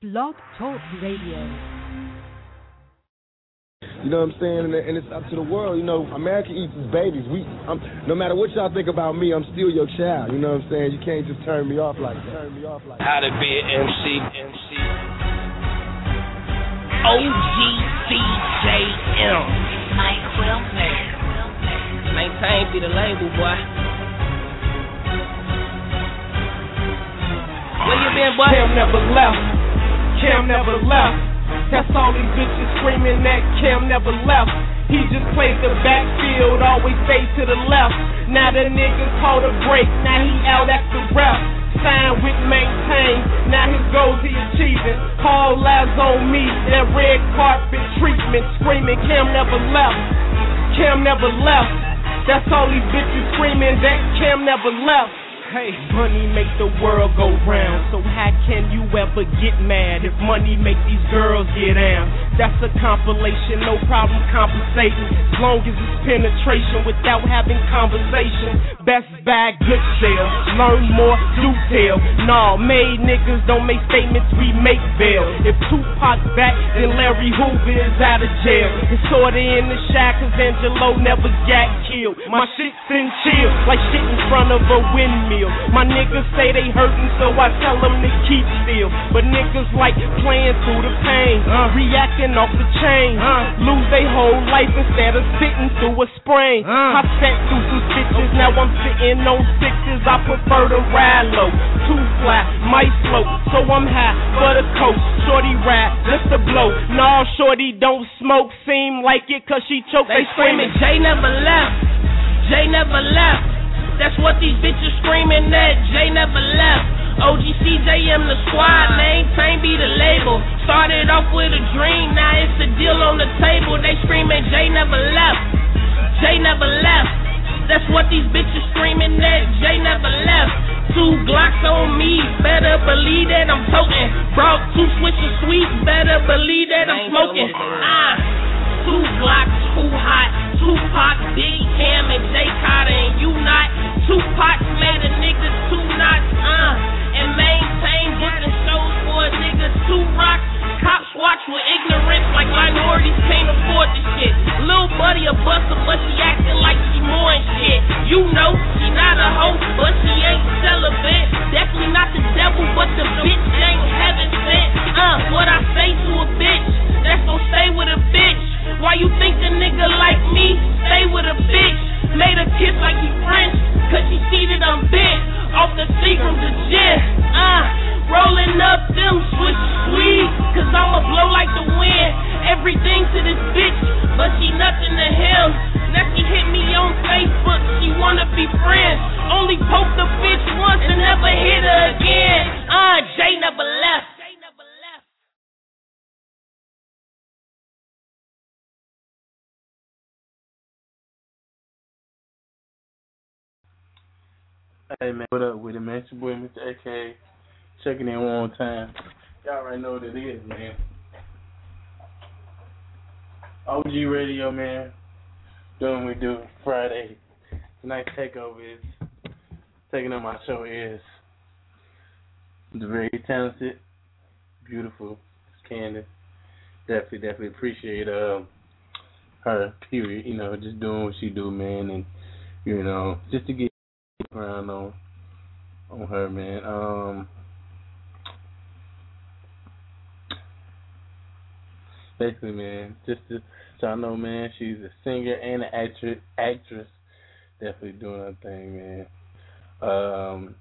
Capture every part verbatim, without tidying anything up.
Blog Talk Radio. You know what I'm saying? And, and it's up to the world. You know, America eats its babies. We, I'm, no matter what y'all think about me, I'm still your child. You know what I'm saying? You can't just turn me off like that. Turn me off like that. How to be an M C, M C. O G C J M. Mike Wilmer. Maintain, be the label, boy. Where you been, boy? Cam never left. Cam never left. That's all these bitches screaming that Cam never left. He just played the backfield, always stay to the left. Now the niggas called a break, now he out at the rep. Signed with Maintain, now his goals he achieving. Call labs on me, that red carpet treatment. Screaming Cam never left. Cam never left. That's all these bitches screaming that Cam never left. Hey, money make the world go round, so how can you ever get mad if money make these girls get down? That's a compilation, no problem compensating, as long as it's penetration without having conversation. Best buy, good sale, learn more, do tell. Nah, made niggas don't make statements, we make bail. If Tupac back, then Larry Hoover is out of jail. It's sorta in the shack, cause Angelo never got killed. My shit's in chill, like shit in front of a windmill. My niggas say they hurtin', so I tell them to keep still. But niggas like playing through the pain, uh, reacting off the chain, uh, lose they whole life instead of sitting through a sprain. uh. I sat through some stitches, now I'm sitting on sixes. I prefer to ride low, too fly, might slow, so I'm high for the coast. Shorty ride, just a blow. Nah, shorty don't smoke, seem like it cause she choke. They, they screaming, Jay never left, Jay never left. That's what these bitches screaming that Jay never left. O G C J M the squad, Maintain be the label. Started off with a dream, now it's a deal on the table. They screaming Jay never left, Jay never left. That's what these bitches screaming that Jay never left. Two Glocks on me, better believe that I'm toting. Brought two switches sweet, better believe that I'm smoking. Ah, two Glocks, too hot. Tupac, Biggie, Cam, and Jay Carter, and you not. Tupac made a nigga two knots, uh, and Maintain getting shows for a nigga two rocks. Cops watch with ignorance like minorities can't afford this shit. Lil' buddy a buster, but she acting like she more and shit. You know, she not a hoe, but she ain't celibate. Definitely not the devil, but the bitch ain't heaven sent. Uh, what I say to a bitch, that's gon' stay with a bitch. Why you think a nigga like me stay with a bitch? Made her kiss like he French, cause she see that I'm bent off the Seagram's of gin. Uh, rolling up them switch sweet, cause I'ma blow like the wind. Everything to this bitch, but she nothing to him. Now she hit me on Facebook, she wanna be friends. Only poked the bitch once and never hit her again. Uh, Jay never left. Hey man, what up with it, man? It's your boy Mister A K, checking in one more time. Y'all already know what it is, man. O G Radio, man. Doing what we do Friday. Tonight's takeover is taking on my show is the very talented, beautiful Candace. Definitely, definitely appreciate um her. Period. You know, just doing what she do, man, and you know, just to get around on on her, man. Um, basically, man, just to y'all know, man, she's a singer and an actress. Actress, definitely doing her thing, man. Um,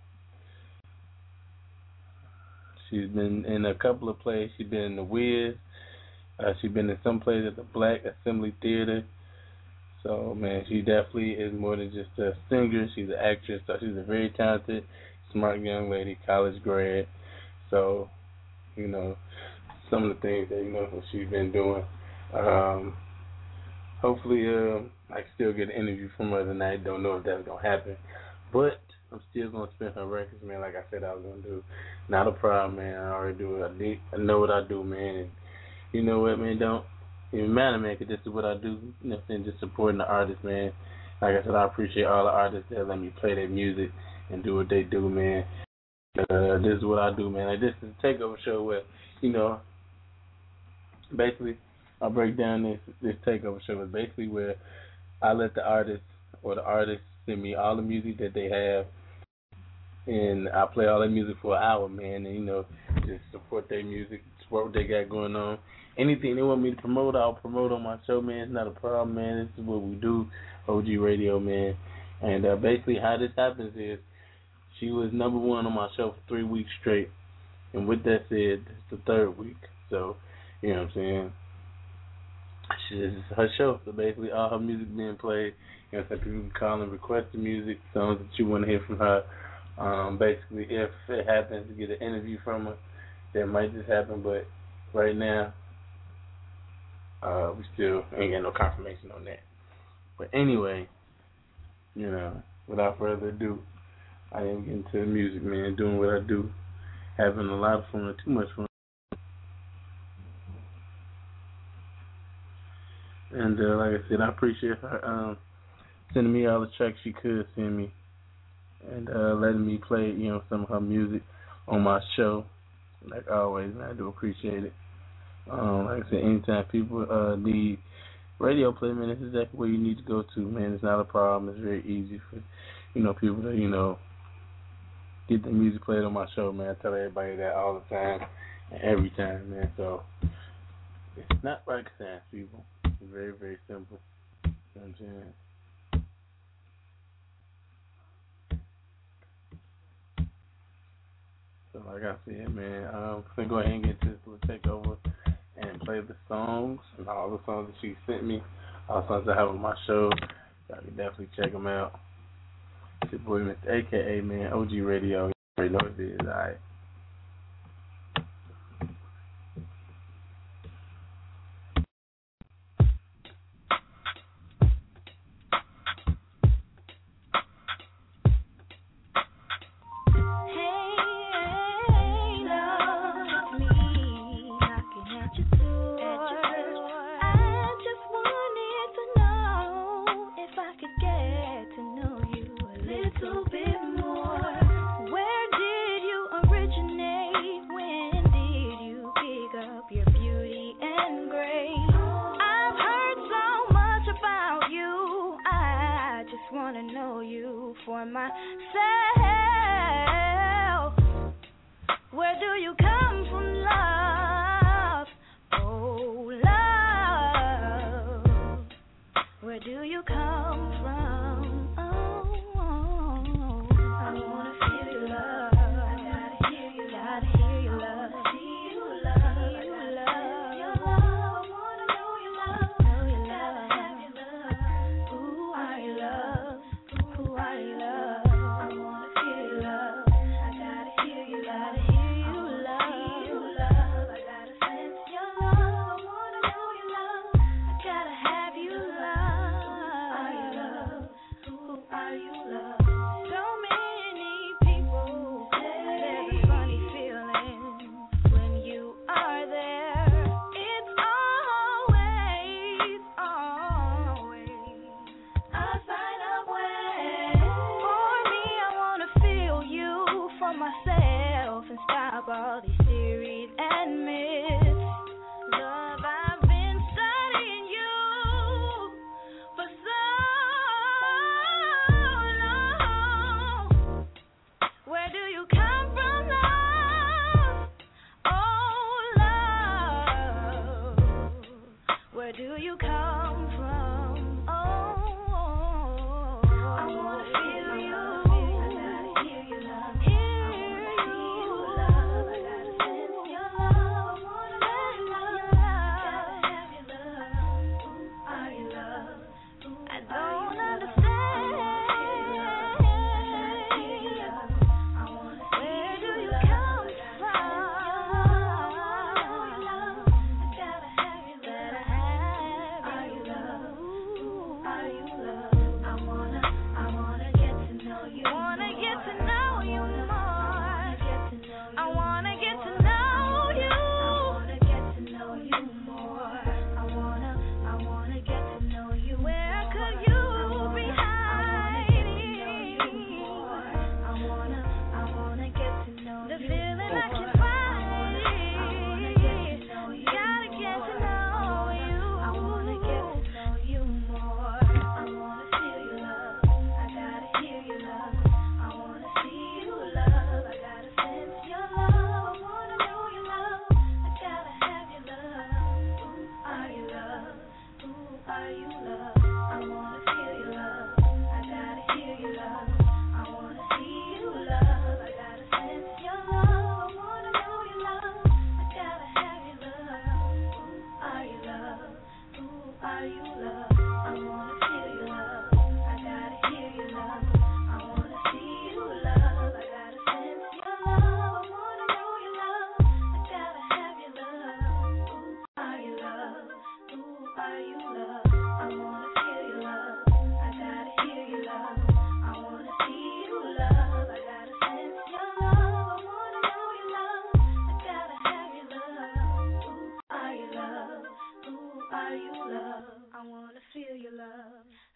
she's been in a couple of plays. She's been in the Wiz. Uh, she's been in some plays at the Black Assembly Theater. So, man, she definitely is more than just a singer. She's an actress. So she's a very talented, smart young lady, college grad. So, you know, some of the things that, you know, she's been doing. Um, hopefully, uh, I can still get an interview from her tonight. Don't know if that's going to happen. But I'm still going to spin her records, man, like I said I was going to do. Not a problem, man. I already do it. I, need, I know what I do, man. And you know what, man, don't even matter, man, because this is what I do, you know, and just supporting the artists, man. Like I said, I appreciate all the artists that let me play their music and do what they do, man. Uh, this is what I do, man. Like, this is a takeover show where, you know, basically, I'll break down this this takeover show is basically where I let the artist or the artist send me all the music that they have, and I play all their music for an hour, man, and, you know, just support their music, support what they got going on. Anything they want me to promote, I'll promote on my show, man. It's not a problem, man. This is what we do, O G Radio, man. And uh, basically how this happens is she was number one on my show for three weeks straight. And with that said, it's the third week. So, you know what I'm saying? It's her show. So basically all her music being played. You know, so people can call and request the music, songs that you want to hear from her. Um, basically, if it happens to get an interview from her, that might just happen. But right now, uh, we still ain't got no confirmation on that. But anyway, you know, without further ado, I am getting to the music, man, doing what I do, having a lot of fun, too much fun. And uh, like I said, I appreciate her um, sending me all the tracks she could send me, and uh, letting me play, you know, some of her music on my show. Like always, man, I do appreciate it. Um, like I said, anytime people uh, need radio play, man, this is exactly where you need to go to, man. It's not a problem. It's very easy for, you know, people to, you know, get the music played on my show, man. I tell everybody that all the time and every time, man. So it's not rocket science, people. It's very, very simple. You know what I'm saying? So like I said, man, I'm um, going to go ahead and get this little takeover and play the songs and all the songs that she sent me, all the songs I have on my show. Y'all can definitely check them out. It's your boy, Mister A K A, man, O G Radio. You already know what it is, all right? I wanna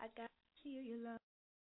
I got you, you love.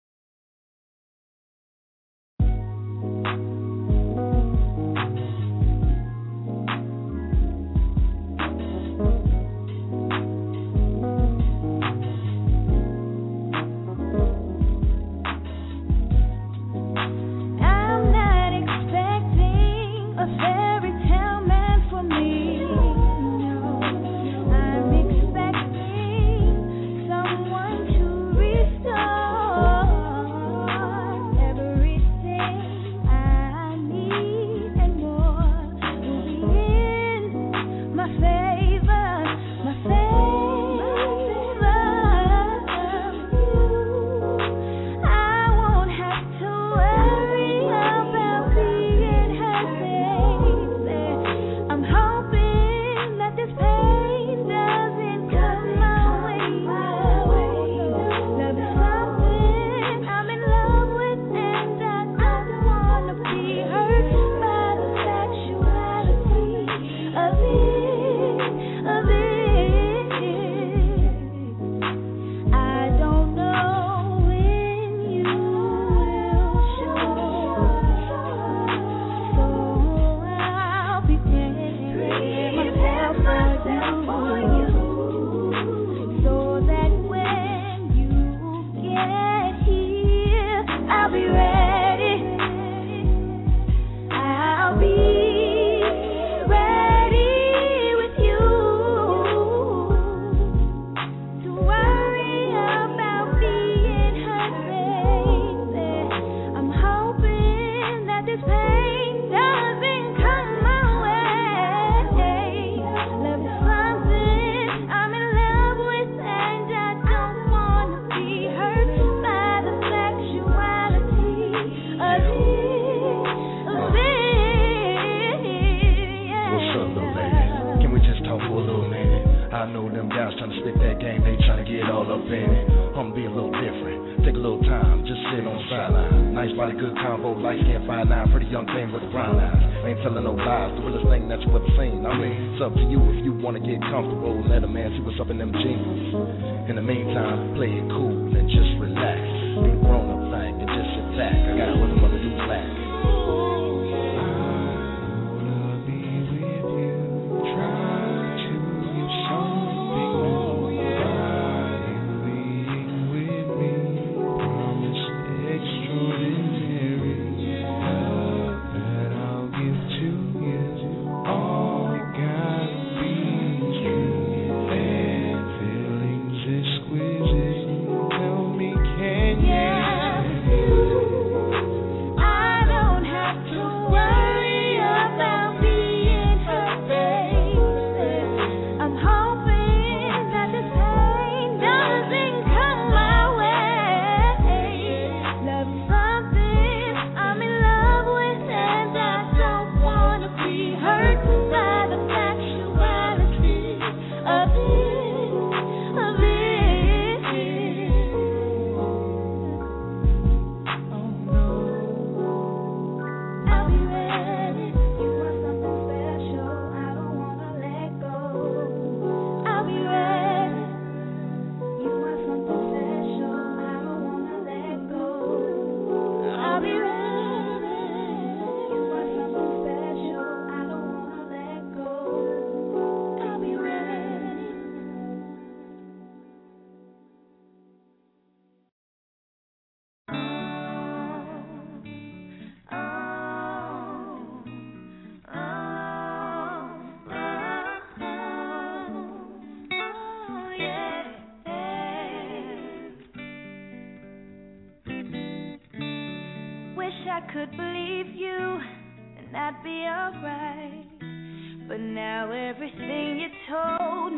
Could believe you and I'd be alright, but now everything you told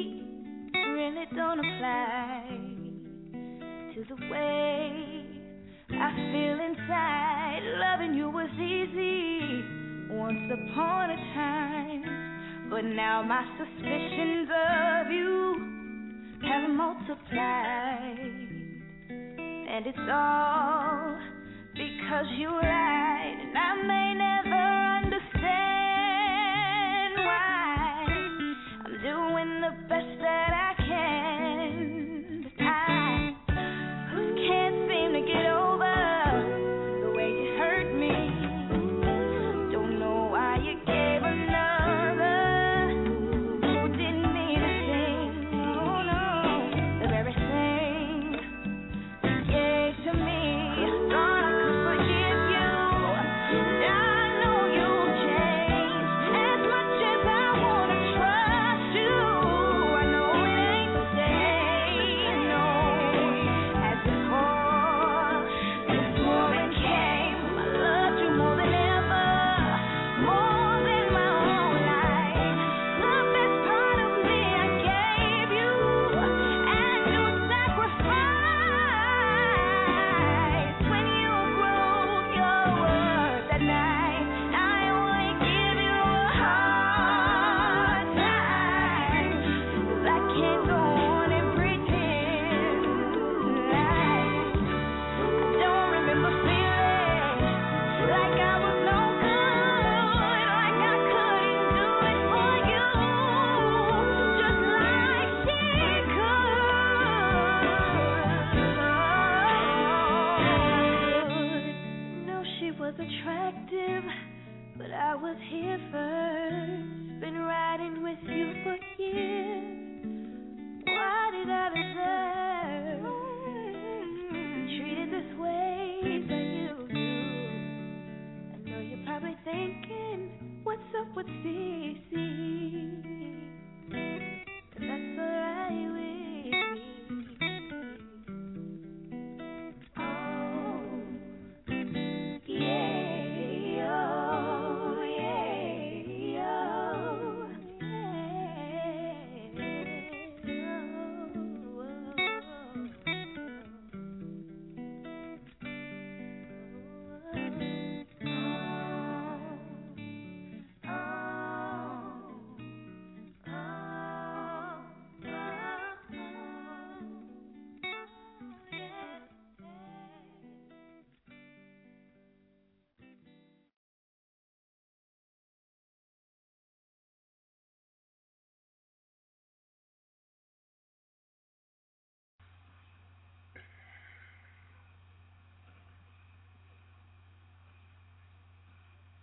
me really don't apply to the way I feel inside. Loving you was easy once upon a time, but now my suspicions of you have multiplied, and it's all because you lied, and I may never understand why I'm doing the best that I can. But I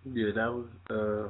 Yeah, that was uh,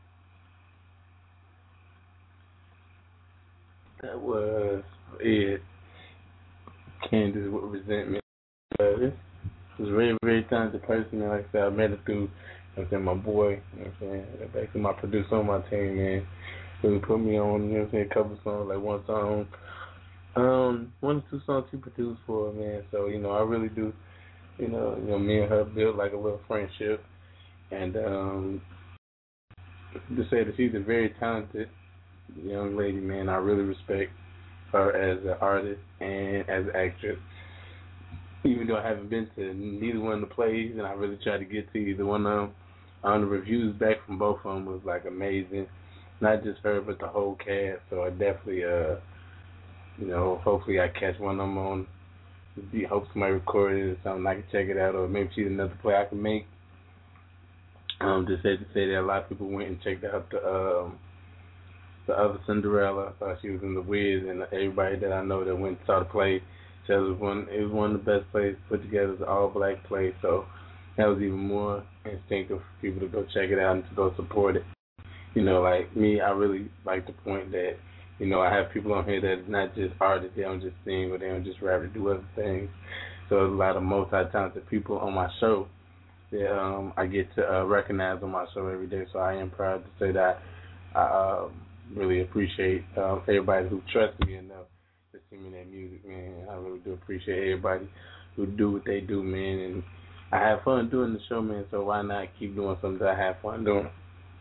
that was it. Candace with resentment. Uh, this was a very, very talented person, man. Like I said, I met her through, you know what I'm saying, my boy, you know what I'm saying, basically my producer on my team, man. Really put me on, you know what I'm saying, a couple songs, like one song, um, one or two songs he produced for, man. So, you know, I really do, you know, you know, me and her built like a little friendship. And um, to say that she's a very talented young lady, man, I really respect her as an artist and as an actress. Even though I haven't been to neither one of the plays, and I really tried to get to either one of them, um, the reviews back from both of them was like amazing. Not just her, but the whole cast. So I definitely, uh, you know, hopefully I catch one of them on. Hope somebody recorded it or something. I can check it out, or maybe she's another play I can make. Um, just had to say that a lot of people went and checked out the um, the other Cinderella. I thought she was in The Wiz, and everybody that I know that went and saw the play said it was one. It was one of the best plays put together. It was an all-black play, so that was even more instinctive for people to go check it out and to go support it. You know, like me, I really like the point that, you know, I have people on here that's not just artists. They don't just sing, or they don't just rap or do other things. So there's a lot of multi-talented people on my show that um, I get to uh, recognize on my show every day. So I am proud to say that I uh, really appreciate uh, everybody who trusts me enough to sing me that music, man. I really do appreciate everybody who do what they do, man. And I have fun doing the show, man, so why not keep doing something that I have fun doing?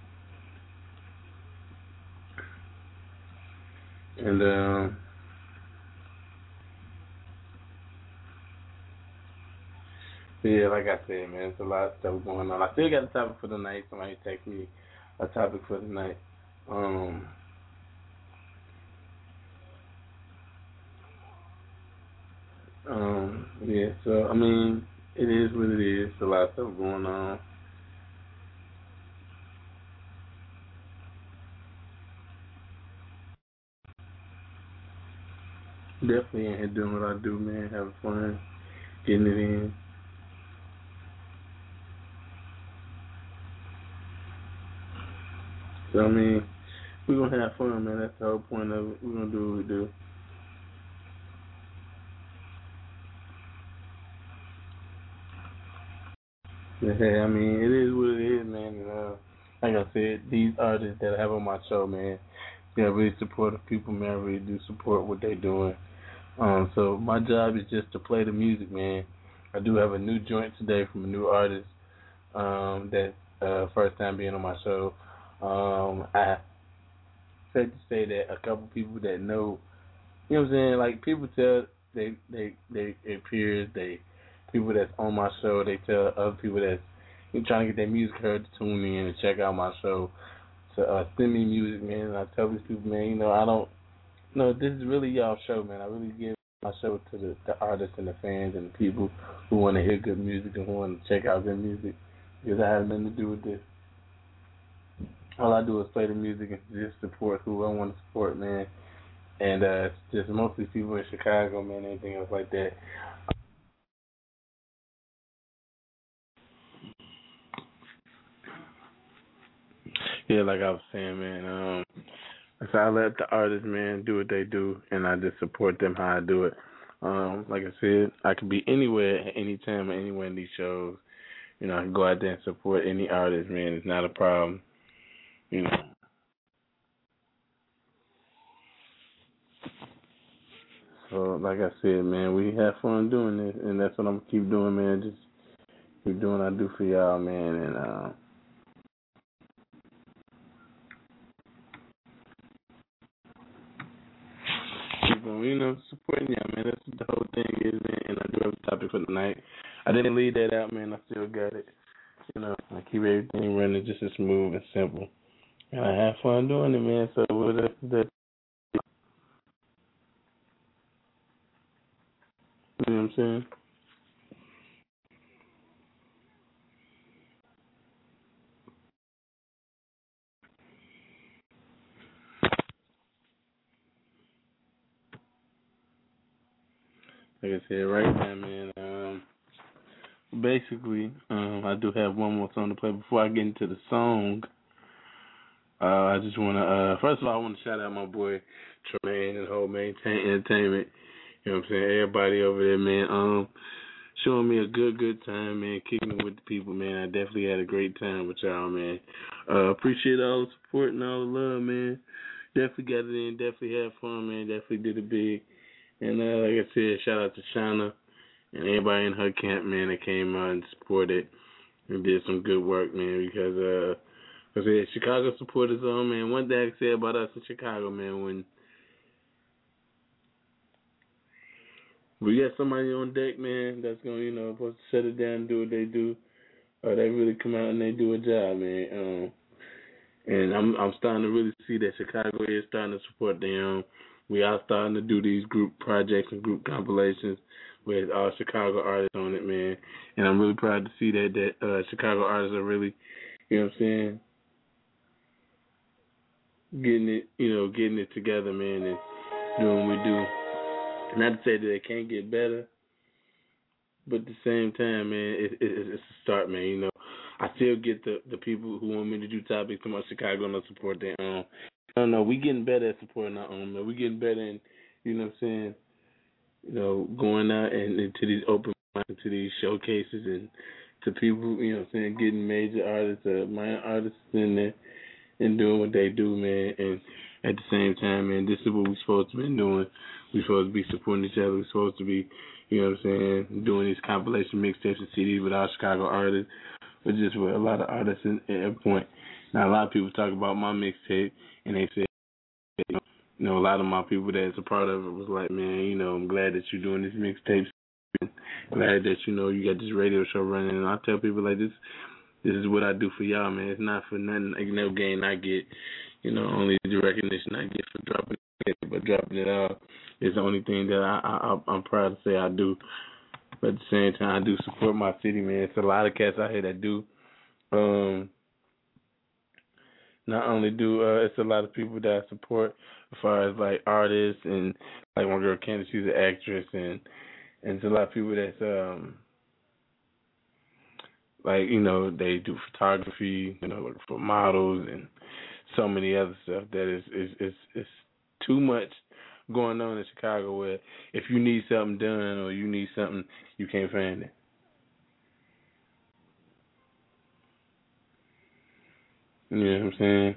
And, um, yeah, like I said, man, it's a lot of stuff going on. I still got a topic for the night. Somebody text me a topic for the night. Um, um, yeah, so, I mean, it is what it is. A lot of stuff going on. Definitely in here doing what I do, man, having fun, getting it in. So, I mean, we're going to have fun, man. That's the whole point of it. We're going to do what we do. But, hey, I mean, it is what it is, man. And, uh, like I said, these artists that I have on my show, man, they're really supportive people, man. I really do support what they're doing. Um, so my job is just to play the music, man. I do have a new joint today from a new artist um, that uh, first time being on my show. Um, I said to say that a couple people that know, you know what I'm saying, like people tell they they they their peers, they people that's on my show, they tell other people that's trying to get their music heard to tune in and check out my show to uh, send me music, man. And I tell these people, man, you know, I don't, no, this is really y'all show, man. I really give my show to the, the artists and the fans and the people who want to hear good music and who want to check out good music, because I have nothing to do with this. All I do is play the music and just support who I want to support, man. And uh, it's just mostly people in Chicago, man, anything else like that. Yeah, like I was saying, man, um, so I let the artists, man, do what they do, and I just support them how I do it. Um, like I said, I could be anywhere at any time or anywhere in these shows. You know, I can go out there and support any artist, man. It's not a problem. You know. So, like I said, man, we have fun doing this, and that's what I'm gonna keep doing, man. Just keep doing what I do for y'all, man, and uh, keep on, you know, supporting y'all, man. That's what the whole thing is, man. And I do have a topic for tonight. I didn't leave that out, man. I still got it. You know, I keep everything running just as smooth and simple, and I have fun doing it, man. So, what that, that you know what I'm saying? Like I said, right now, man, um, basically, um, I do have one more song to play before I get into the song. Uh, I just want to, uh, first of all, I want to shout out my boy Tremaine and whole Maintain Entertainment. You know what I'm saying? Everybody over there, man, um, showing me a good, good time, man, kicking it with the people, man. I definitely had a great time with y'all, man. Uh, appreciate all the support and all the love, man. Definitely got it in, definitely had fun, man. Definitely did it big. And uh, like I said, shout out to Shauna and everybody in her camp, man, that came out and supported and did some good work, man, because, uh, I said, Chicago supporters on, man. One thing I can say about us in Chicago, man, when we got somebody on deck, man, that's going to, you know, supposed to shut it down and do what they do, uh, they really come out and they do a job, man. Um, and I'm I'm starting to really see that Chicago is starting to support them. We are starting to do these group projects and group compilations with all Chicago artists on it, man. And I'm really proud to see that, that uh, Chicago artists are really, you know what I'm saying, getting it, you know, getting it together, man, and doing what we do. Not to say that it can't get better, but at the same time, man, it, it, it's a start, man. You know, I still get the, the people who want me to do topics about Chicago and support their own. I don't know, we getting better at supporting our own, man. We getting better in, you know what I'm saying, you know, going out and into these open mics, into these showcases, and to people, you know what I'm saying, getting major artists, uh, minor artists in there and doing what they do, man. And at the same time, man, this is what we're supposed to be doing. We're supposed to be supporting each other. We're supposed to be, you know what I'm saying, doing these compilation mixtapes and C Ds with our Chicago artists, but just with a lot of artists in, at a point. Now, a lot of people talk about my mixtape, and they say, you know, a lot of my people that's a part of it was like, man, you know, I'm glad that you're doing these mixtapes. Glad that, you know, you got this radio show running. And I tell people like this, this is what I do for y'all, man. It's not for nothing, like no gain I get, you know, only the recognition I get for dropping it, but dropping it out is the only thing that I, I, I'm proud to say I do. But at the same time, I do support my city, man. It's a lot of cats out here that do. Um, not only do, uh, it's a lot of people that I support as far as, like, artists and, like, my girl Candace, she's an actress, and, and it's a lot of people that's, um, like, you know, they do photography, you know, look for models and so many other stuff that is is is, is too much going on in Chicago where if you need something done or you need something, you can't find it. You know what I'm saying?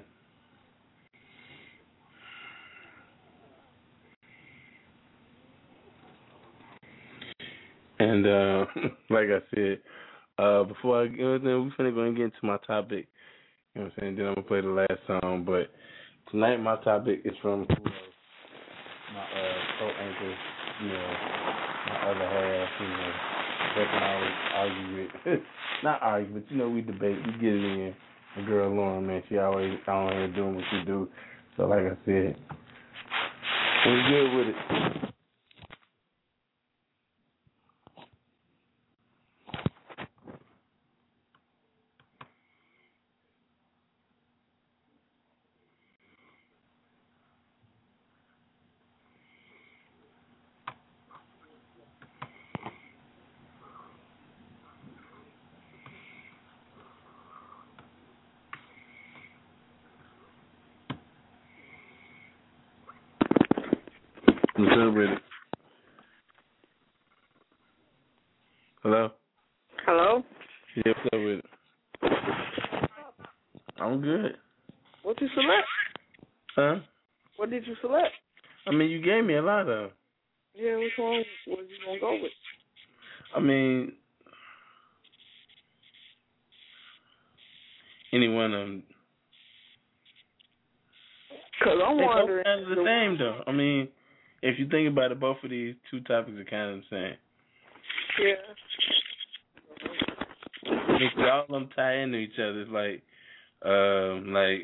And uh, like I said, uh, before I get we're finna go and get into my topic. You know what I'm saying? Then I'm gonna play the last song. But tonight my topic is from you know, my uh, co-anchor, you know, my other half, you know, that can always argue with. Not argue, but you know, we debate, we get it in. The girl Lauren, man, she always on here doing what she do. So like I said, we're good with it. What's up with it? Hello? Hello? Yeah, what's up with it? I'm good. What did you select? Huh? What did you select? I mean, you gave me a lot of. Yeah, which one was you going to go with? I mean, any one of them. Because I'm they wondering. Both kind of the same, though. I mean, if you think about it, both of these two topics are kind of the same. Yeah. Because all of them tie into each other. It's like, um, like,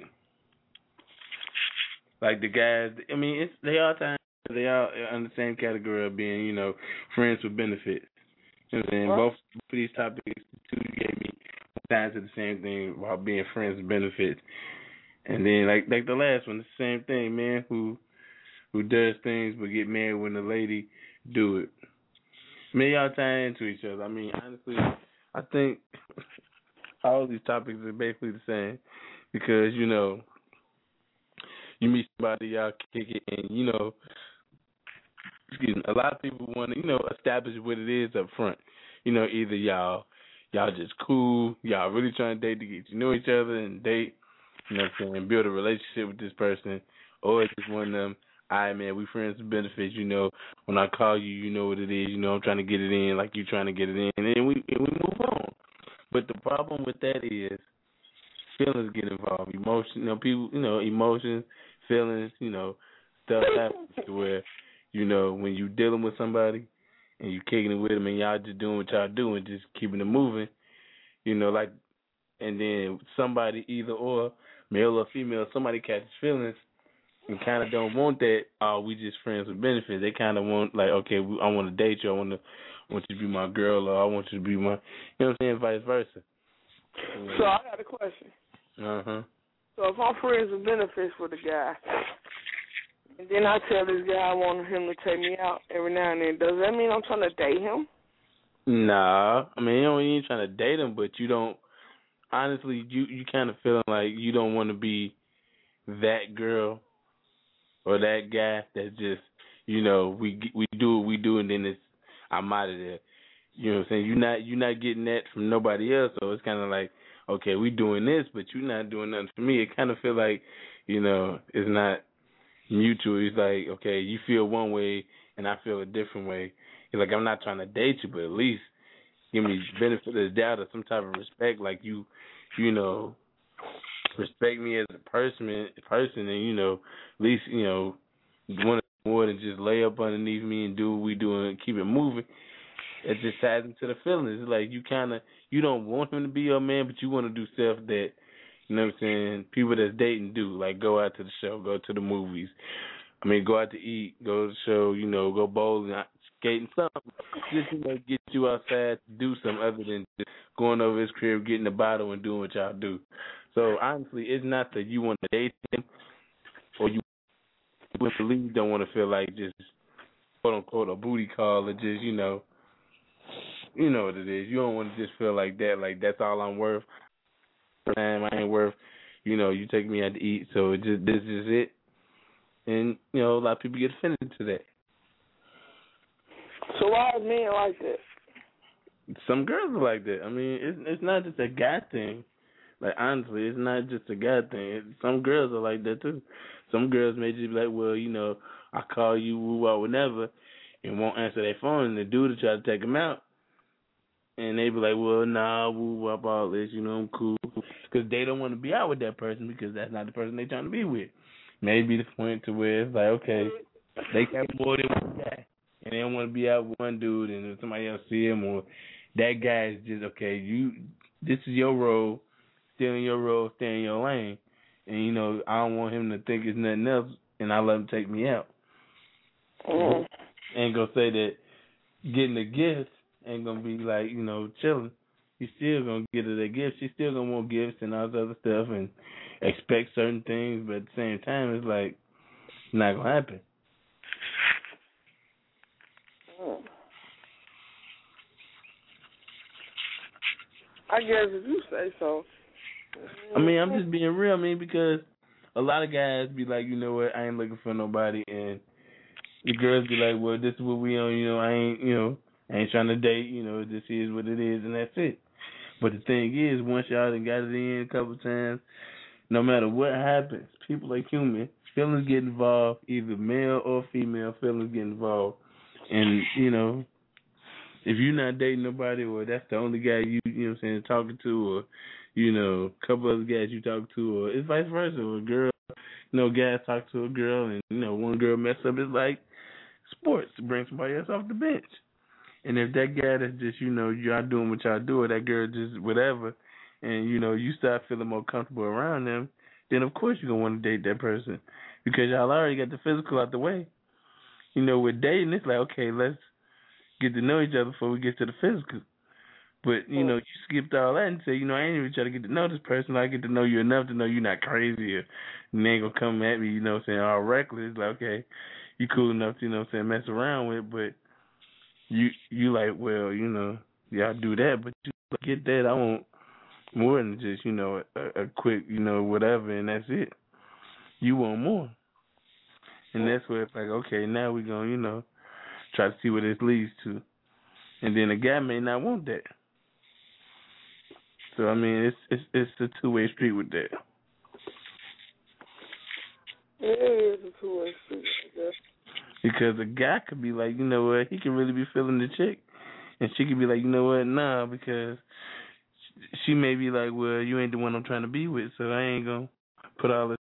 like the guys. I mean, it's they all tie. They all are in the same category of being, you know, friends with benefits. You know what I'm saying? Both, both of these topics, the two you gave me, tie to the same thing about being friends with benefits. And then, like, like the last one, the same thing, man, who who does things but get mad when the lady do it. I mean, y'all tie into each other. I mean, honestly, I think all these topics are basically the same because, you know, you meet somebody, y'all kick it, and, you know, excuse me, a lot of people want to, you know, establish what it is up front. You know, either y'all, y'all just cool, y'all really trying to date to get to know each other and date, you know what I'm saying, build a relationship with this person, or it's just one of them, all right, man, we friends with benefits, you know, when I call you, you know what it is, you know, I'm trying to get it in like you trying to get it in, and then we, and we move on. But the problem with that is feelings get involved, emotion, you know, people, you know, emotions, feelings, you know, stuff happens to where, you know, when you dealing with somebody and you kicking it with them and y'all just doing what y'all doing, just keeping it moving, you know, like, and then somebody either or, male or female, somebody catches feelings and kind of don't want that, oh, we just friends with benefits. They kind of want, like, okay, we, I want to date you. I want to want you to be my girl, or I want you to be my, you know what I'm saying, vice versa. So I got a question. Uh-huh. So if I'm friends with benefits with a guy, and then I tell this guy I want him to take me out every now and then, does that mean I'm trying to date him? Nah. I mean, you don't even trying to date him, but you don't, honestly, you, you kind of feeling like you don't want to be that girl or that guy that just, you know, we we do what we do and then it's, I'm out of there. You know what I'm saying? You're not, you're not getting that from nobody else, so it's kind of like, okay, we doing this, but you're not doing nothing for me. It kind of feel like, you know, it's not mutual. It's like, okay, you feel one way and I feel a different way. It's like, I'm not trying to date you, but at least give me benefit of the doubt or some type of respect, like you, you know, respect me as a person, person, and, you know, at least, you know, want more than just lay up underneath me and do what we do and keep it moving. It just ties into the feelings. It's like you kind of, you don't want him to be your man, but you want to do stuff that, you know what I'm saying, people that's dating do, like go out to the show, go to the movies. I mean, go out to eat, go to the show, you know, go bowling, skating, something. Just, you know, get you outside to do something other than just going over his crib, getting the bottle and doing what y'all do. So, honestly, it's not that you want to date him or you with the league don't want to feel like just, quote-unquote, a booty call or just, you know, you know what it is. You don't want to just feel like that, like that's all I'm worth. I ain't worth, you know, you take me out to eat, so it just this is it. And, you know, a lot of people get offended to that. So why are men like that? Some girls are like that. I mean, it's it's not just a guy thing. Like, honestly, it's not just a guy thing. It, some girls are like that, too. Some girls may just be like, well, you know, I call you, woo, or whatever, and won't answer their phone, and the dude will try to take them out. And they be like, well, nah, woo, wop, all this, you know, I'm cool. Because they don't want to be out with that person because that's not the person they're trying to be with. Maybe the point to where it's like, okay, they got more than one guy. And they don't want to be out with one dude and if somebody else see him or that guy is just, okay, you, this is your role, stay in your role, stay in your lane. And, you know, I don't want him to think it's nothing else and I let him take me out. Mm-hmm. Ain't gonna say that getting the gift ain't gonna be like, you know, chilling. You still gonna get her that gift. She's still gonna want gifts and all this other stuff and expect certain things, but at the same time, it's like it's not gonna happen. I guess if you say so. I mean, I'm just being real. I mean, because a lot of guys be like, you know what, I ain't looking for nobody, and the girls be like, well, this is what we on. You know, I ain't, you know. I ain't trying to date, you know, this is what it is, and that's it. But the thing is, once y'all done got it in a couple times, no matter what happens, people are human. Feelings get involved, either male or female, feelings get involved. And, you know, if you're not dating nobody or that's the only guy you, you know what I'm saying, talking to or, you know, a couple other guys you talk to or it's vice versa. Or a girl, you know, guys talk to a girl and, you know, one girl mess up, it's like sports, bring somebody else off the bench. And if that guy that's just, you know, y'all doing what y'all do, or that girl just whatever, and, you know, you start feeling more comfortable around them, then of course you're going to want to date that person because y'all already got the physical out the way. You know, with dating, it's like, okay, let's get to know each other before we get to the physical. But, you know, you skipped all that and say, you know, I ain't even trying to get to know this person. I get to know you enough to know you're not crazy or you ain't going to come at me, you know what I'm saying, all reckless. Like, okay, you cool enough to, you know what I'm saying, mess around with, but You you like, well, you know, y'all do that, but you get that. I want more than just, you know, a, a quick, you know, whatever, and that's it. You want more. And that's where it's like, okay, now we're going to, you know, try to see where this leads to. And then a guy may not want that. So, I mean, it's it's it's a two-way street with that. It is a two-way street, I guess. Because a guy could be like, you know what, he could really be feeling the chick. And she could be like, you know what, nah, because she may be like, well, you ain't the one I'm trying to be with, so I ain't going to put all this.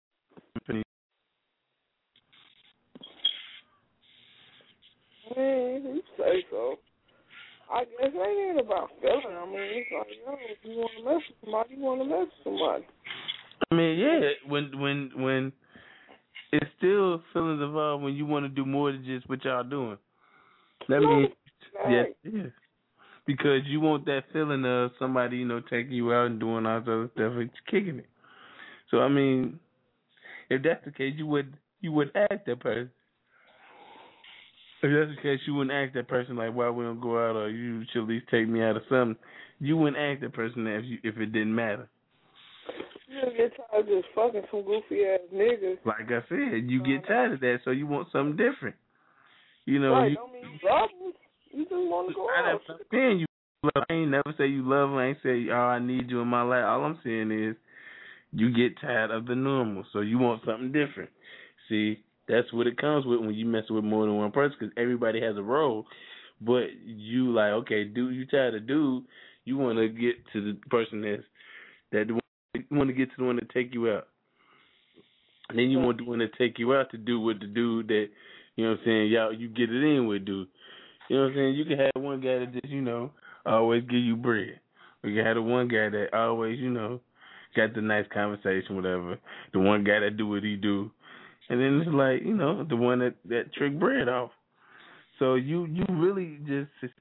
Man, you say so. I guess it ain't about feeling. I mean, it's like, yo, if you want to mess with somebody, you want to mess with somebody. I mean, yeah, when when when it's still feelings involved when you want to do more than just what y'all doing. That No, means, yes, right. yeah. Because you want that feeling of somebody, you know, taking you out and doing all this other stuff and kicking it. So, I mean, if that's the case, you would you would ask that person. If that's the case, you wouldn't ask that person, like, why we don't go out, or you should at least take me out or something. You wouldn't ask that person that if, you, if it didn't matter. You just get tired of just fucking some goofy-ass niggas. Like I said, you get tired of that, so you want something different. You know, right, you, don't mean you love them. You just want to go I out. never saying you love. I ain't never say you love them. I ain't say, oh, I need you in my life. All I'm saying is you get tired of the normal, so you want something different. See, that's what it comes with when you mess with more than one person, because everybody has a role. But you like, okay, dude, you tired of dude, you want to get to the person that's that the one, you want to get to the one that take you out. And then you want the one that take you out to do with the dude that, you know what I'm saying, y'all, you get it in with, dude. You know what I'm saying? You can have one guy that just, you know, always give you bread. Or you can have the one guy that always, you know, got the nice conversation, whatever. The one guy that do what he do. And then it's like, you know, the one that, that trick bread off. So you, you really just,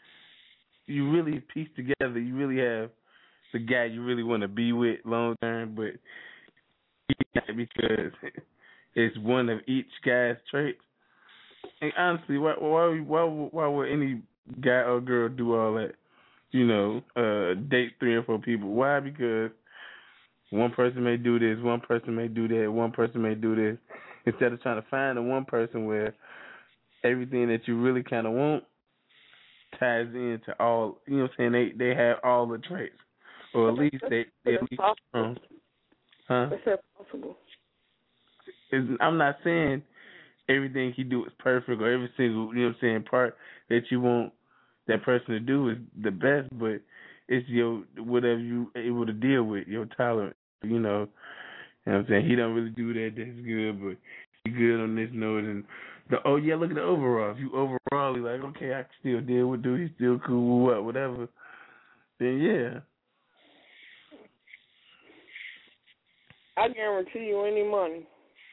you really piece together, you really have the guy you really want to be with long term, but because it's one of each guy's traits. And honestly, why why why why would any guy or girl do all that? You know, uh, date three or four people. Why? Because one person may do this, one person may do that, one person may do this. Instead of trying to find the one person where everything that you really kind of want ties into all. You know what I'm saying? They they have all the traits, or at least they they at least strong. Huh? Is that possible? It's, I'm not saying everything he do is perfect or every single, you know what I'm saying, part that you want that person to do is the best, but it's your whatever you able to deal with, your tolerance, you know. You know what I'm saying? He don't really do that, that's good, but he good on this note. And the oh yeah, look at the overall. If you overall you're like, okay, I can still deal with dude, he's still cool, what, whatever, then yeah. I guarantee you any money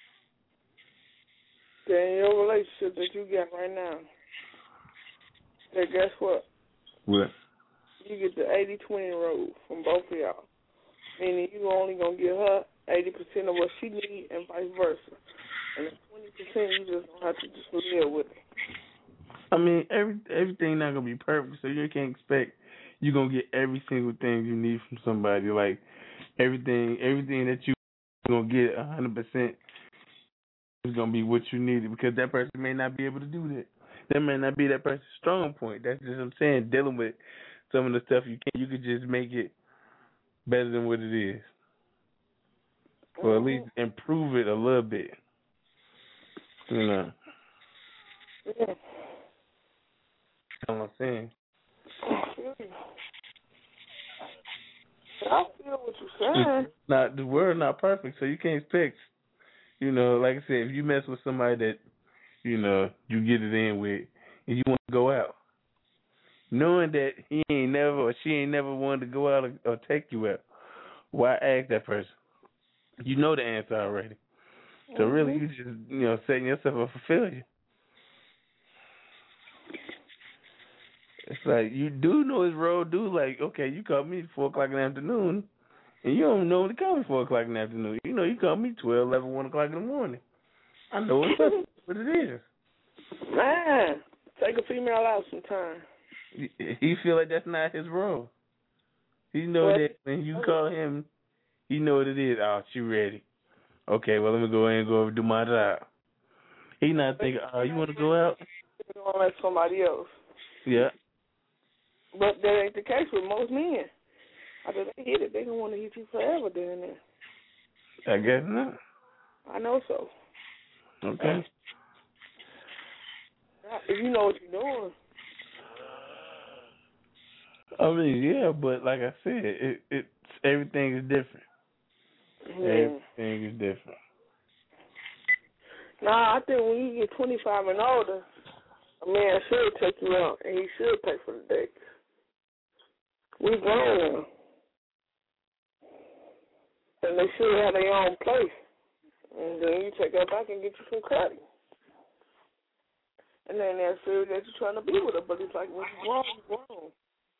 that in your relationship that you got right now, that guess what? What? You get the eighty twenty rule from both of y'all. Meaning you only going to give her eighty percent of what she needs and vice versa. And the twenty percent you just don't have to just live with it. I mean, every everything not going to be perfect, so you can't expect you're going to get every single thing you need from somebody. Like, everything everything that you going to get one hundred percent is going to be what you needed, because that person may not be able to do that. That may not be that person's strong point. That's just what I'm saying, dealing with some of the stuff you can. You could just make it better than what it is. Or at least improve it a little bit. You know. Yeah. That's what I'm saying. I feel what you're saying. Not the world not perfect, so you can't expect. You know, like I said, if you mess with somebody that, you know, you get it in with, and you want to go out, knowing that he ain't never or she ain't never wanted to go out or, or take you out, why ask that person? You know the answer already. So really, you just, you know, setting yourself up for failure. It's like, you do know his role, do like, okay, you called me at four o'clock in the afternoon, and you don't normally call me four o'clock in the afternoon. You know, you call me twelve, eleven, one o'clock in the morning. I know what's up, what it is. Man, take a female out sometime. He feel like that's not his role. He know Well, that when you call him, he know what it is. Oh, she ready. Okay, well, let me go in and go over and do my job. He not thinking, oh, you want to go out? You're going to let somebody else. Yeah. But that ain't the case with most men. After they hit it, they don't want to hit you forever doing that. I guess not. I know so. Okay. If you know what you're doing. I mean, yeah, but like I said, it it's everything is different. Yeah. Everything is different. Nah, I think when you get twenty-five and older, a man should take you out, and he should pay for the date. We grown now. And they should have their own place. And then you take her back and get you some credit. And then they're serious that you're trying to be with her, but it's like, when you're grown, you're grown.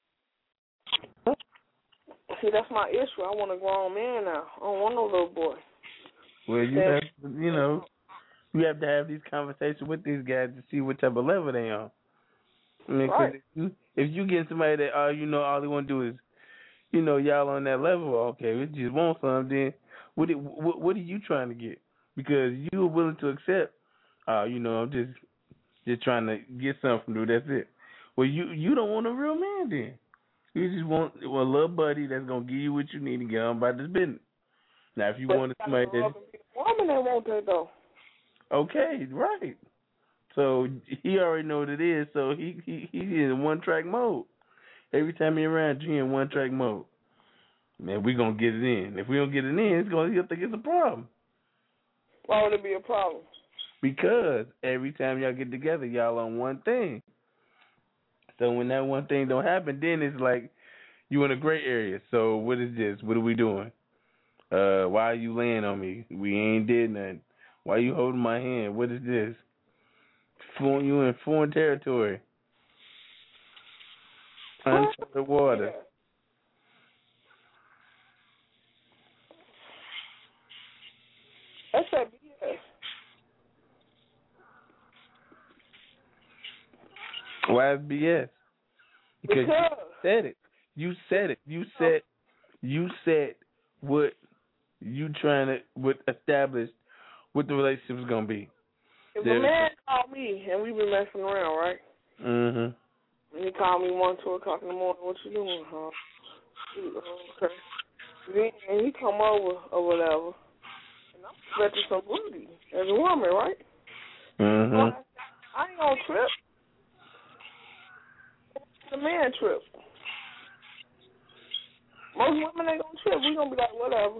See, that's my issue. I want a grown man now. I don't want no little boy. Well, you have to, you know, you have to have these conversations with these guys to see what type of level they on. I mean, 'cause Right. if you, if you get somebody that, oh, you know, all they want to do is, you know, y'all on that level, okay, we just want something, then what, it, what, what are you trying to get? Because you were willing to accept, uh, you know, I'm just just trying to get something from you, that's it. Well, you, you don't want a real man then. You just want a little buddy that's going to give you what you need to get on about this business. Now, if you But want somebody that... woman that want that, though. Okay, right. So he already know what it is, so he he he's in one-track mode. Every time he around you, he in one-track mode. Man, we going to get it in. If we don't get it in, it's going to think it's a problem. Why would it be a problem? Because every time y'all get together, y'all on one thing. So when that one thing don't happen, then it's like you in a gray area. So what is this? What are we doing? Uh, why are you laying on me? We ain't did nothing. Why you holding my hand? What is this? Foreign, you in foreign territory. Uncharted water. That's that B S. Why is B S? Because, because you said it. You said it. You said you said what you trying to what establish what the relationship is gonna be. If There's, a man called me and we been messing around, right? Mhm. And he called me one, two o'clock in the morning. What you doing, huh? Okay. Then and he come over or whatever, and I'm expecting some booty as a woman, right? Mhm. So I, I ain't gonna trip. The man trip. Most women ain't gonna trip. We gonna be like, whatever.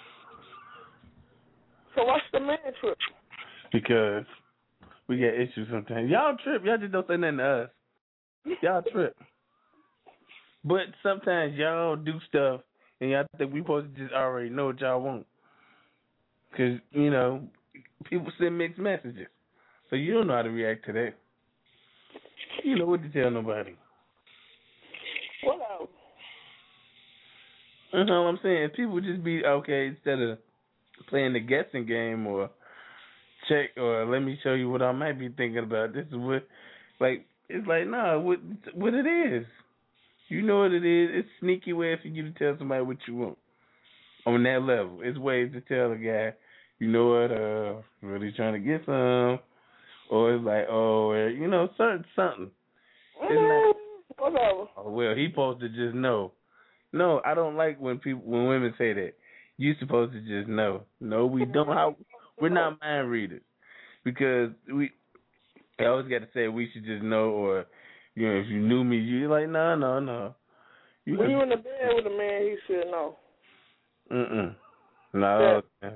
So what's the man trip? Because we get issues sometimes. Y'all trip. Y'all just don't say nothing to us. Y'all trip. But sometimes y'all do stuff and y'all think we supposed to just already know what y'all want. Because, you know, people send mixed messages. So you don't know how to react to that. You know what to tell nobody. Whatever. That's all I'm saying. People just be, okay, instead of playing the guessing game or check or let me show you what I might be thinking about. This is what, like, it's like, nah, what, what it is. You know what it is. It's a sneaky way for you to tell somebody what you want. On that level. It's ways to tell a guy, you know what, uh, really trying to get some. Or it's like, oh, you know, certain something. It's not, whatever. Oh, well, he supposed to just know. No, I don't like when people when women say that. You supposed to just know. No, we don't. How we're not mind readers because we. I always got to say we should just know, or you know, if you knew me, you're like, no, no, no. You when you in the bed with a man, he should know. Mm mm. No. Yes.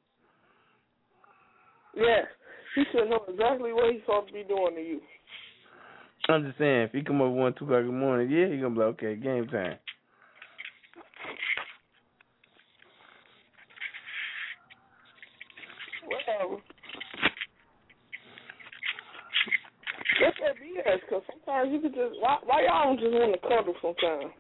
yes, he should know exactly what he's supposed to be doing to you. I'm just saying, if he come over one, two o'clock in the morning, yeah, he gonna be like, okay, game time. Whatever. That's that B S, because sometimes you could just, why, why y'all don't just want to cuddle sometimes?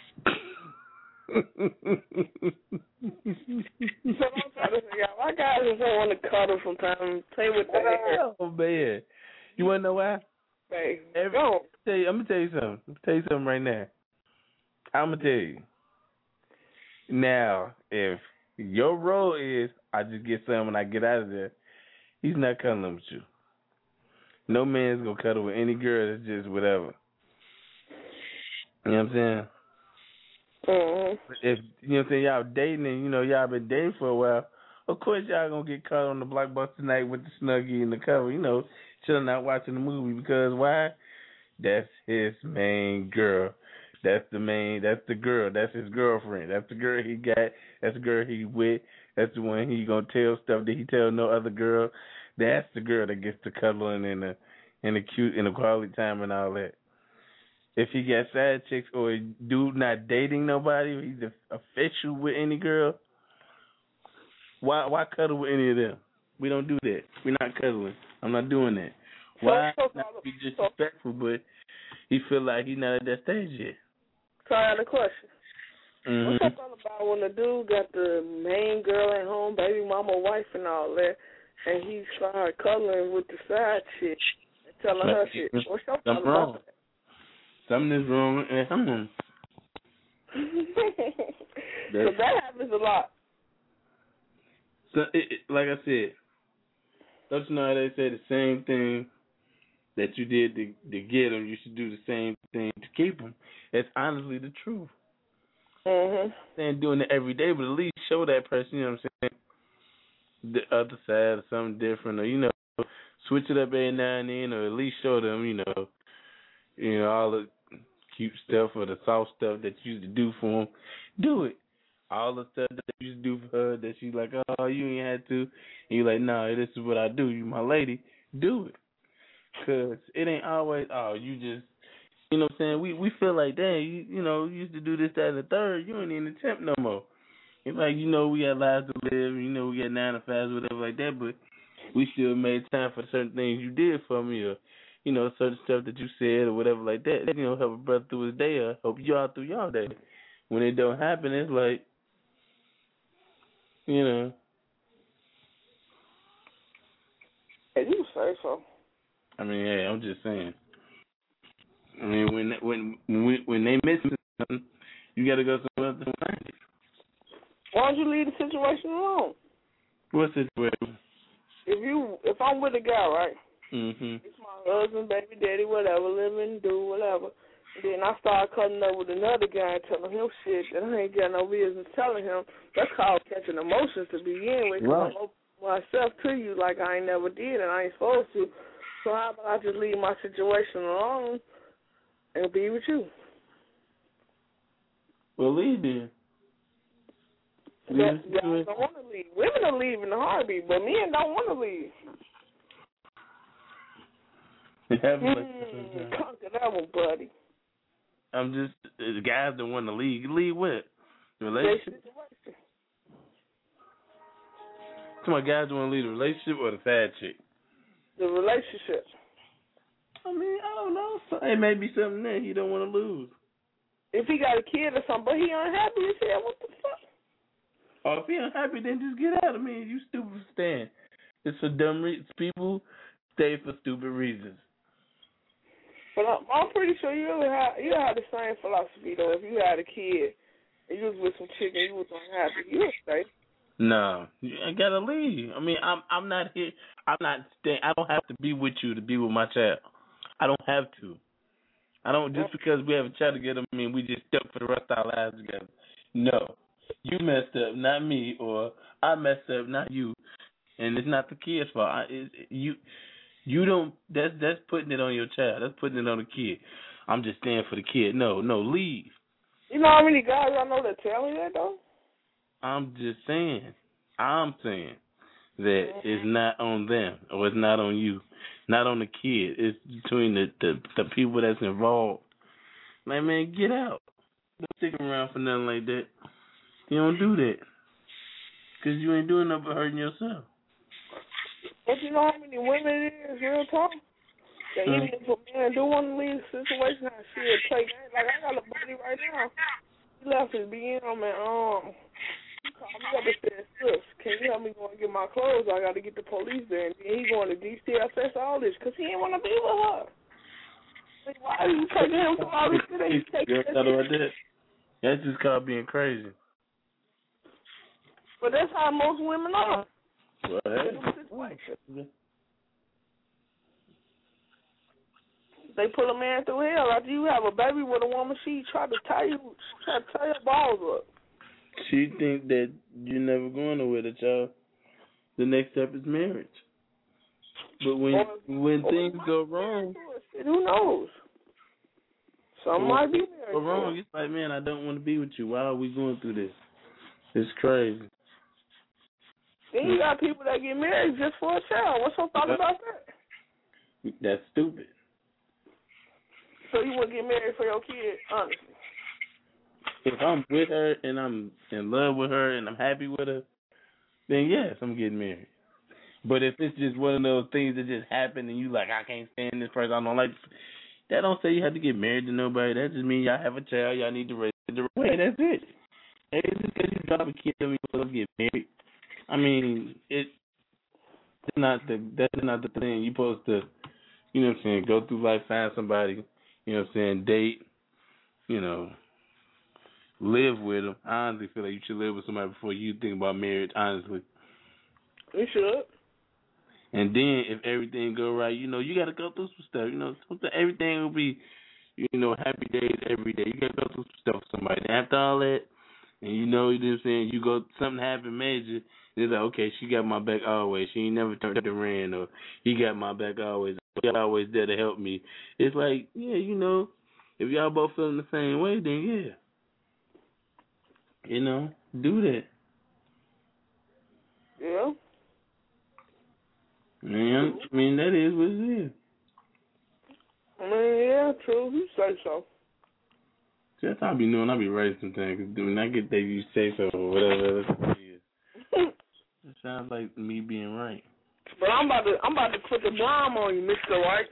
So I'm trying to figure out, why guys just don't want to cuddle sometimes and play with their hair? Oh, man. You want to know why? Babe, Every, go. tell you, I'm gonna tell you something. I'm gonna tell you something right now. I'm gonna tell you. Now, if your role is I just get some and I get out of there, he's not cuddling with you. No man's gonna cuddle with any girl that's just whatever. You know what I'm saying? Mm-hmm. If you know what I'm saying, y'all dating and you know y'all been dating for a while, of course y'all gonna get caught on the blockbuster night with the snuggie and the cover, you know, chilling out watching the movie because why? That's his main girl. That's the main. That's the girl. That's his girlfriend. That's the girl he got. That's the girl he with. That's the one he gonna tell stuff that he tell no other girl. That's the girl that gets the cuddling and the and the cute and the quality time and all that. If he got side chicks or a dude not dating nobody, or he's official with any girl, why why cuddle with any of them? We don't do that. We're not cuddling. I'm not doing that. Why So, so, not be disrespectful, but he feel like he's not at that stage yet. So I had a question. Mm-hmm. What's that all about when the dude got the main girl at home, baby mama, wife, and all that, and he started cuddling with the side chick and telling her shit? What's your Something thought wrong. about that? Something is wrong at home. So that happens a lot. So, it, it, like I said, don't you know how they say the same thing that you did to, to get them, you should do the same thing to keep them. That's honestly the truth. Mm-hmm. Saying doing it every day, but at least show that person, you know what I'm saying, the other side or something different, or, you know, switch it up every now and then, or at least show them, you know, you know, all the cute stuff or the soft stuff that you used to do for them. Do it. All the stuff that you used to do for her that she's like, oh, you ain't had to. And you're like, no, nah, this is what I do. You my lady. Do it. Because it ain't always, oh, you just, you know what I'm saying? We we feel like, dang, you, you know, you used to do this, that, and the third. You ain't even attempt no more. It's like, you know, we got lives to live. You know, we got nine to fives, whatever like that. But we still made time for certain things you did for me, or, you know, certain stuff that you said or whatever like that. You know, help a brother through his day or help y'all through y'all day. When it don't happen, it's like, you know. Hey, you say so. I mean, hey, I'm just saying. I mean, when when when, when they miss something, you got to go somewhere else to find it. Why don't you leave the situation alone? What situation? If you, if I'm with a guy, right? Mhm. It's my husband, baby daddy, whatever, living, do whatever. And then I start cutting up with another guy and telling him shit that I ain't got no business telling him. That's called catching emotions to begin with. Right. I open myself to you like I ain't never did and I ain't supposed to. So how about I just leave my situation alone and be with you? Well, leave then. Guys don't want to leave. Women will leave in a heartbeat, but men don't want to leave. It happens like Mm, that sometimes. conquer that one, buddy. I'm just the guys that want to leave. Leave what? The relationship. Come on, guys want to leave the relationship or the side chick? The relationship. I mean, I don't know. So it may be something there he don't want to lose. If he got a kid or something, but he unhappy as hell, what the fuck? Or if he unhappy, then just get out. I mean, you stupid for staying. It's for dumb reasons. People stay for stupid reasons. But I'm, I'm pretty sure you really have you have the same philosophy though. If you had a kid and you was with some chick and you was unhappy, you would stay. No, I gotta leave. I mean, I'm I'm not here. I'm not staying. I don't have to be with you to be with my child. I don't have to. I don't just because we have a child together. I mean, we just stuck for the rest of our lives together. No, you messed up, not me, or I messed up, not you. And it's not the kid's fault. I, it, you you don't. That's that's putting it on your child. That's putting it on the kid. I'm just staying for the kid. No, no, leave. You know how many guys I know that tell me that though? I'm just saying. I'm saying that it's not on them or it's not on you, not on the kid. It's between the the, the people that's involved. Like, man, get out. Don't stick around for nothing like that. You don't do that because you ain't doing nothing but hurting yourself. But you know how many women it is, real talk? That Hmm. even if a man do want to leave the situation, how shit play games. Like, I got a buddy right now. He left his B M and, um, he called me up and said, sis, can you help me go and get my clothes? I got to get the police there. And then he going to D C F S, all this, because he didn't want to be with her. Why are you taking him for all this shit? They You ever thought about that? That's just called being crazy. But that's how most women are. Well, hey. They put a man through hell. After you have a baby with a woman, she try to tie you, she try to tie your balls up. She think that you're never going nowhere, that y'all, the next step is marriage. But when or, when or things go wrong, who knows? Some might be married. Go wrong. It's like, man, I don't want to be with you. Why are we going through this? It's crazy. Then you got people that get married just for a child. What's your thought about that? That's stupid. So you want to get married for your kid, honestly? If I'm with her and I'm in love with her and I'm happy with her, then yes, I'm getting married. But if it's just one of those things that just happen and you like, I can't stand this person, I don't like, that don't say you have to get married to nobody. That just means y'all have a child, y'all need to raise it the right way. That's it. Hey, it's just because you drop a kid and you supposed to get married. I mean, it. It's not the. That's not the thing. You're supposed to, you know what I'm saying, go through life, find somebody, you know what I'm saying, date, you know, live with them. I honestly feel like you should live with somebody before you think about marriage, honestly. You should. And then if everything go right, you know, you got to go through some stuff. You know, everything will be, you know, happy days every day. You got to go through some stuff with somebody. And after all that, and you know, you know what I'm saying, you go, something happened major, it's like, okay, she got my back always. She ain't never turned around, or he got my back always. He always there to help me. It's like, yeah, you know, if y'all both feeling the same way, then yeah. You know, do that. Yeah. Man, I mean, that is what it is. I mean, yeah, true. You say so. That's how I be knowing I be right sometimes. Cause when I get that you say so or whatever it is, it sounds like me being right. But I'm about to I'm about to put the bomb on you, Mister White.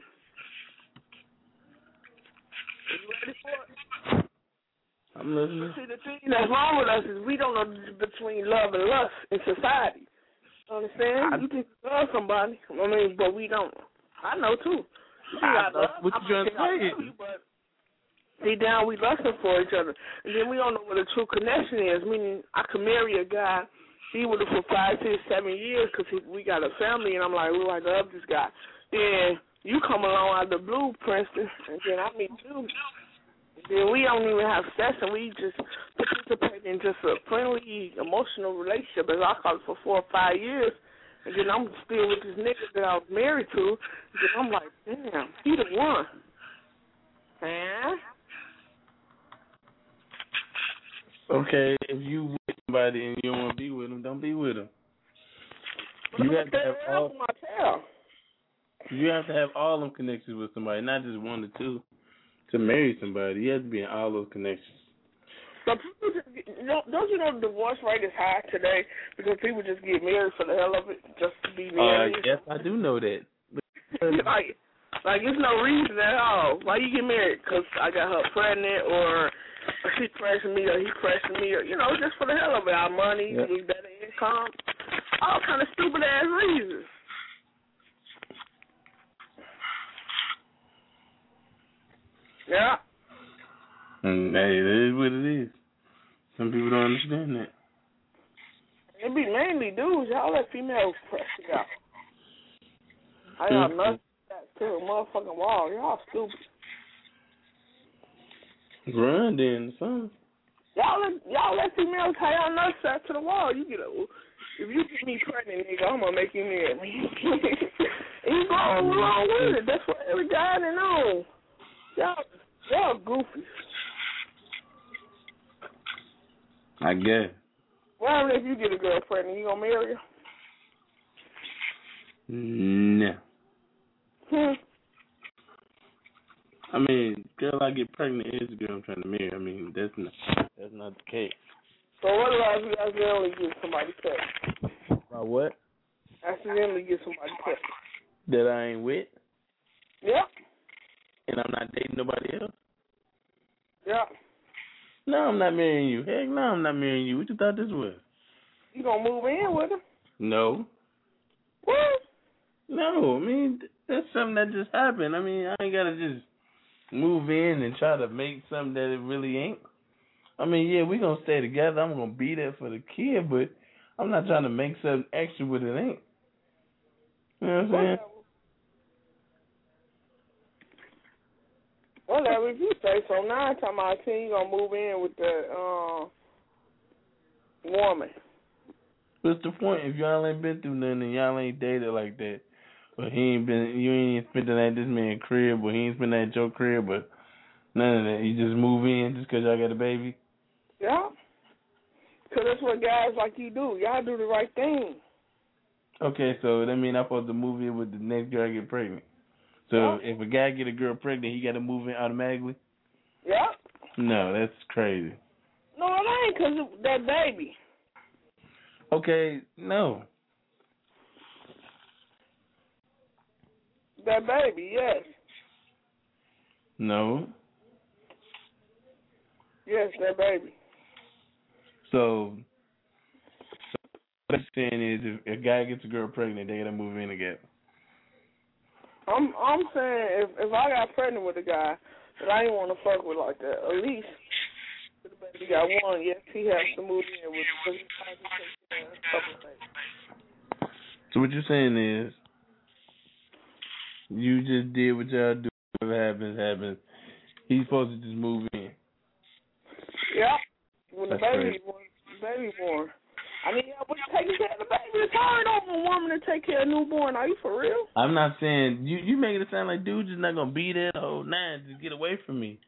Are you ready for it? I'm listening. See, the thing that's wrong with us is we don't know between love and lust in society. You understand? I, you think you love somebody, I mean, but we don't. I know too. You I know what you trying to say? You, but deep down, we lusting for each other, and then we don't know what a true connection is. Meaning, I could marry a guy, be with him for five, six, seven years because we got a family, and I'm like, oh, I love this guy. Then you come along out of the blue, Princeton, and then I meet you. Then we don't even have sex, and we just participate in just a friendly, emotional relationship, as I call it, for four or five years. And then I'm still with this nigga that I was married to. And then I'm like, damn, he the one. Man. Okay, if you with somebody and you don't want to be with them, don't be with them. You have to have all. You have to have all them connections with somebody, not just one or two. To marry somebody, you have to be in all those connections. But people just get, don't you know the divorce rate is high today because people just get married for the hell of it, just to be married? Uh, yes, I do know that. like, like there's no reason at all. Why you get married? Because I got her pregnant, or she pressing me, or he pressing me, or, you know, just for the hell of it. Our money, yep. Get better income, all kind of stupid ass reasons. Yeah. And hey, it is what it is. Some people don't understand that. It be mainly dudes. Y'all let females press it out. I got mm-hmm. nothing to a motherfucking wall. Y'all stupid. Run then, son. Y'all let y'all let females tie y'all nuts out to the wall. You get a, if you get me pregnant, nigga, I'm gonna make you marry me. And you go along with it. That's what every guy they know. Y'all, y'all goofies. I guess. Well, if you get a girlfriend and you gonna marry her? No. Hmm. I mean, girl I get pregnant is the girl I'm trying to marry. I mean, that's not that's not the case. So what if you accidentally get somebody pregnant? About what? Accidentally get somebody pregnant. That I ain't with? Yep. And I'm not dating nobody else? Yep. No, I'm not marrying you. Heck no, I'm not marrying you. What you thought this was? You gonna move in with her? No. What? No, I mean, that's something that just happened. I mean, I ain't gotta just move in and try to make something that it really ain't. I mean, yeah, we gonna stay together. I'm gonna be there for the kid, but I'm not trying to make something extra what it ain't. You know what I'm saying? Whatever, if you say so. Nine times out of ten, you gonna move in with the uh, woman. What's the point if y'all ain't been through nothing and y'all ain't dated like that? But he ain't been, you ain't spent it at this man's crib, but he ain't spent it at your crib, but none of that. You just move in just because y'all got a baby? Yeah. Because that's what guys like you do. Y'all do the right thing. Okay, so that mean I'm supposed to move in with the next girl I get pregnant. So Yeah. if a guy get a girl pregnant, he got to move in automatically? Yeah. No, that's crazy. No, it ain't because of that baby. Okay, no. That baby, yes. No. Yes, that baby. So, so what I'm saying is if a guy gets a girl pregnant, they got to move in together. I'm I'm saying if if I got pregnant with a guy that I didn't want to fuck with like that, at least the baby got one. Yes, he has to move in with because he's trying to take care of a couple of things. So what you're saying is you just did what y'all do. Whatever happens, happens. He's supposed to just move in. Yeah. When the That's baby crazy. born, baby born. I need help with taking care of the baby. It's hard on a woman to take care of a newborn. Are you for real? I'm not saying you. You making it sound like dude just not gonna be there the whole nine. Just get away from me.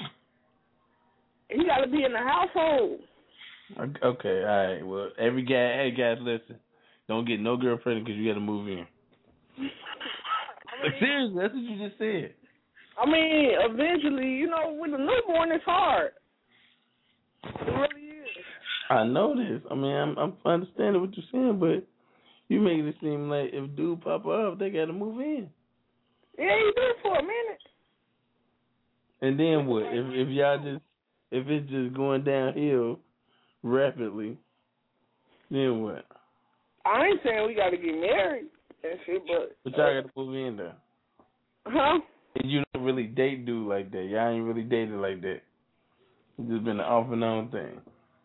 He got to be in the household. Okay, all right. Well, every guy, hey guys, listen. Don't get no girl pregnant because you got to move in. I mean, Like, seriously, that's what you just said. I mean, eventually, you know, with a newborn, it's hard. It really is. I know this. I mean, I'm, I'm understanding what you're saying, but you making it seem like if dude pop up, they got to move in. Yeah, you do for a minute. And then what? If if y'all just if it's just going downhill rapidly, then what? I ain't saying we got to get married and shit, but But y'all got to move in there. huh? And you don't really date dude like that. Y'all ain't really dated like that. It's just been an off and on thing.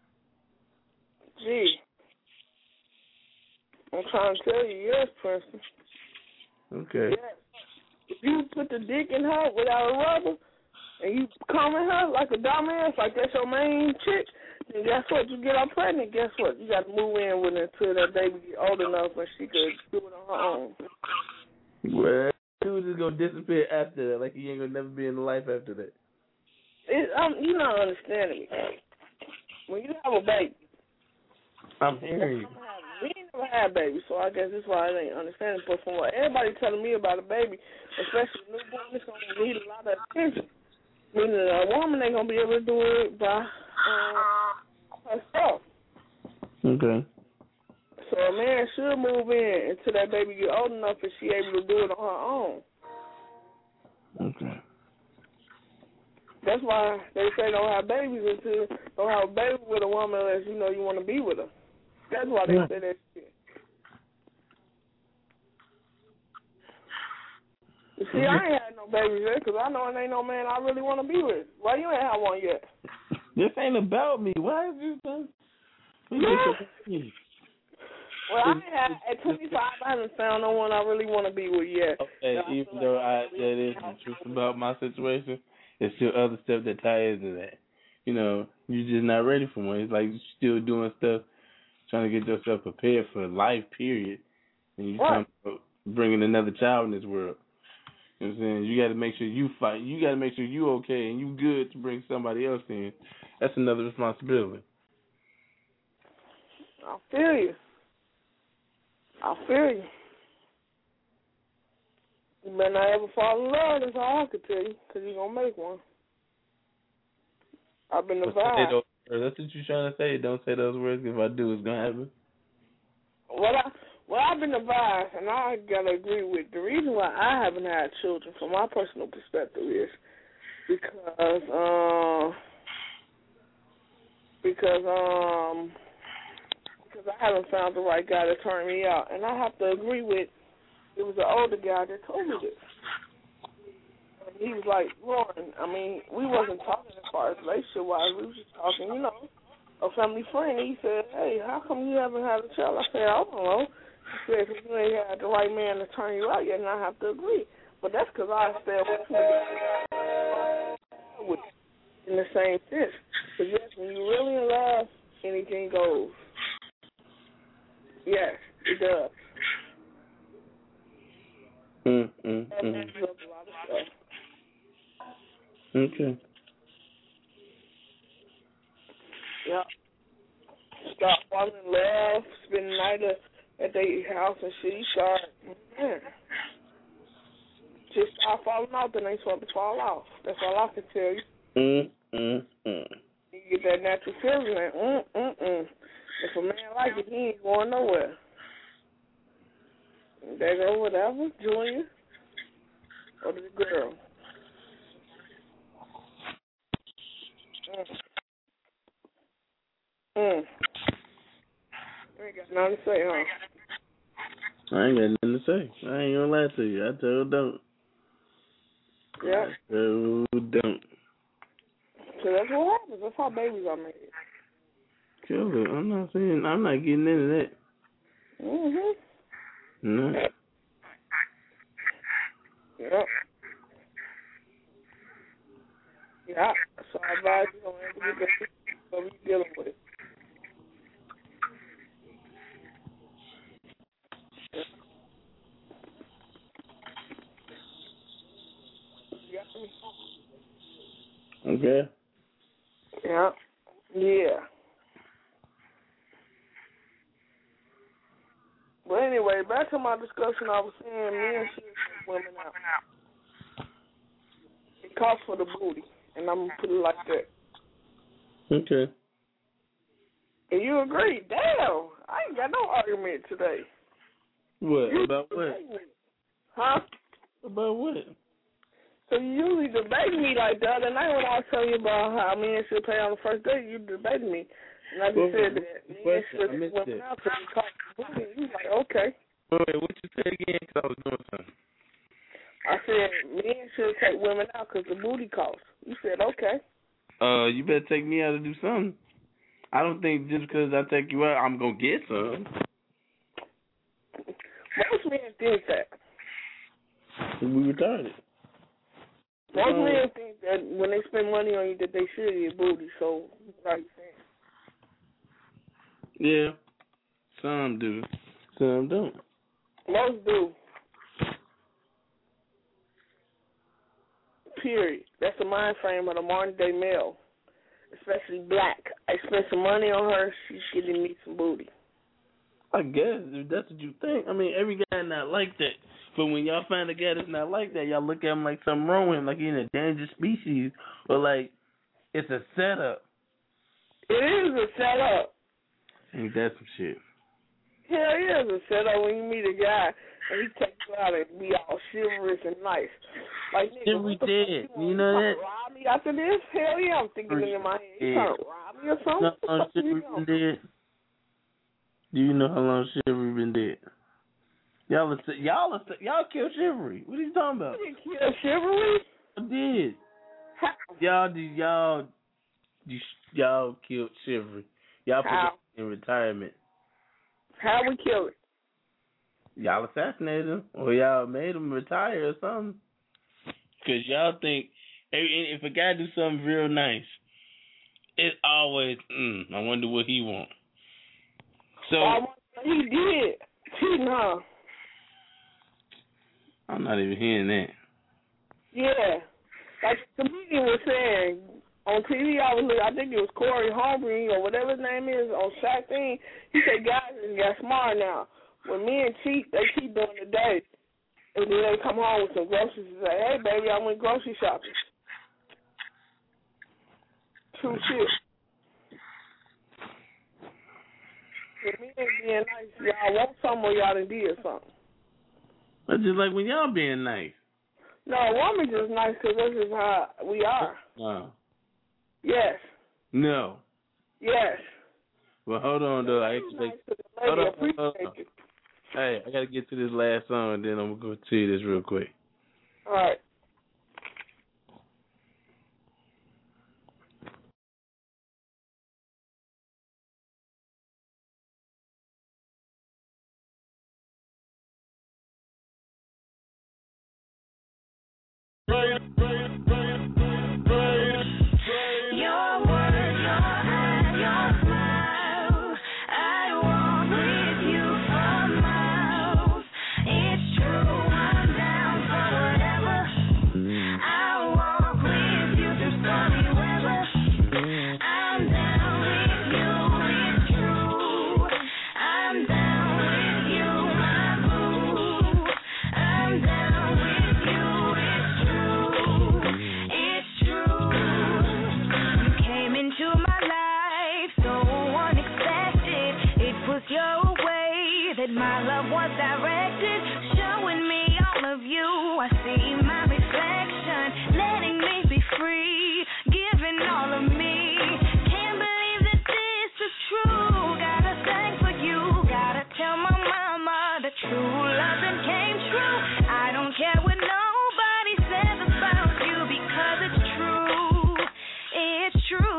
Gee, I'm trying to tell you, yes, Preston. Okay. Yes. If you put the dick in her without a rubber, and you come at her like a dumbass, like that's your main chick, then guess what? You get her pregnant, guess what? You got to move in with her until that baby get old enough and she could do it on her own. Well, dude is gonna disappear after that, like he ain't gonna never be in life after that. It, um, you're not understanding me. When you have a baby, I'm hearing you. we ain't never had babies, so I guess that's why I ain't understanding. But from what everybody telling me about a baby, especially a newborn, it's gonna need a lot of attention. Meaning a woman ain't gonna be able to do it by um, herself. Okay. So a man should move in until that baby get old enough and she able to do it on her own. Okay. That's why they say don't have babies until don't have a baby with a woman unless you know you want to be with her. That's why they Yeah. say that shit. You see, I ain't had no babies yet because I know it ain't no man I really want to be with. Why you ain't have one yet? This ain't about me. Why is this done? Yeah. Well, I ain't had, at twenty-five, I haven't found no one I really want to be with yet. Okay, I even feel though like I that is the truth about my situation, there's still other stuff that ties into that. You know, you're just not ready for one. It's like you're still doing stuff, trying to get yourself prepared for life, period. And you're Right. talking about bringing another child in this world. You know what I'm saying? You got to make sure you fight. You got to make sure you okay and you good to bring somebody else in. That's another responsibility. I feel you. I feel you. You better not ever fall in love, that's all I can tell you, because you're going to make one. I've been But say advised. those words. That's what you're trying to say. Don't say those words. If I do, it's going to happen. What, I, what I've been advised, and I got to agree with, the reason why I haven't had children, from my personal perspective, is because, um, because, um, because I haven't found the right guy to turn me out. And I have to agree with, it was an older guy that told me this. he was like, Lauren, I mean, we wasn't talking as far as relationship wise. We was just talking, you know, a family friend. He said, hey, how come you haven't had a child? I said, I don't know. He said, because you ain't had the right man to turn you out yet, and I have to agree. But that's because I stay with in the same sense. Because yes, when you're really in love, anything goes. Yes, it does. Mm, mm, That mm. messes up a lot of stuff. Okay. Yeah. Start falling in love, spend the night at, at their house and shit. You start, man. Just start falling off, then they supposed to fall off. That's all I can tell you. Mm, mm, mm. You get that natural feeling, like, mm, mm, mm. If a man like it, he ain't going nowhere. They go whatever, Junior, or the girl. Mm. Mm. You ain't got nothing to say, huh? I ain't got nothing to say. I ain't gonna lie to you. I told don't. Yeah. I told don't. So that's what happens. That's how babies are made. Cool. I'm not saying. I'm not getting into that. Mhm. No. Yep. Yeah. So I advise you don't ever get that. So we dealing with it. Okay. Yeah. Yeah. But anyway, back to my discussion, I was saying men should take women out. It costs for the booty, and I'm going to put it like that. Okay. And you agree? Damn, I ain't got no argument today. What? You About what? Huh? About what? So you usually debate me like the other night when I was telling you about how men should pay on the first date. You debated me, and I just What said was that the men question? should I missed women it. out because it costs the booty. You was like, okay. Wait, wait, what you said again? Because I was doing something. I said men should take women out because the booty costs. You said okay. Uh, you better take me out to do something. I don't think just because I take you out, I'm gonna get some. Most men think that. We retarded. Most Um, men think that when they spend money on you, that they should get booty. So, like saying. Yeah. Some do. Some don't. Most do. Period. That's the mind frame of the modern day male, especially black. I spent some money on her. She's getting me some booty. I guess if that's what you think. I mean, every guy not like that. But when y'all find a guy that's not like that, y'all look at him like something wrong with him, like he's an endangered species, or like it's a setup. It is a setup. Ain't that some shit? Hell yeah, it's a setup when you meet a guy and he takes you out and be all chivalrous and nice. Like, nigga, Chivalry what the dead. fuck you, You know trying that? to rob me after this? Hell yeah, I'm thinking it in my head. You trying to rob me or something? No, What the fuck chivalry you been doing? dead. Do you know how long chivalry been dead? Y'all, are, y'all, are, y'all killed chivalry. What are you talking about? You didn't kill chivalry? I did. How? Y'all did. Y'all, you, y'all killed chivalry. Y'all put How? it in retirement. How we kill it? Y'all assassinated him, or y'all made him retire or something. Cause y'all think if a guy do something real nice, it's always, mm, I wonder what he want. So Oh, he did. He no. I'm not even hearing that. Yeah, like the comedian was saying on T V. I was, I think it was Corey Holmgren or whatever his name is on Shaq thing. He said guys got smart now. When men cheat, they cheat during the day, and then they come home with some groceries and say, "Hey, baby, I went grocery shopping." True shit. When men being nice, y'all want something or y'all done did something. That's just like when y'all being nice. No, a woman just nice because this is how we are. No. Yes. No. Yes. Well, hold on, though. I Nice expect. to the Hold lady on, hold on. appreciate you. Hey, I gotta get to this last song, and then I'm gonna go tell you this real quick. All right. you. I see my reflection, letting me be free, giving all of me. Can't believe that this is true. Gotta thank for you. Gotta tell my mama the true loving came true. I don't care what nobody says about you because it's true. It's true.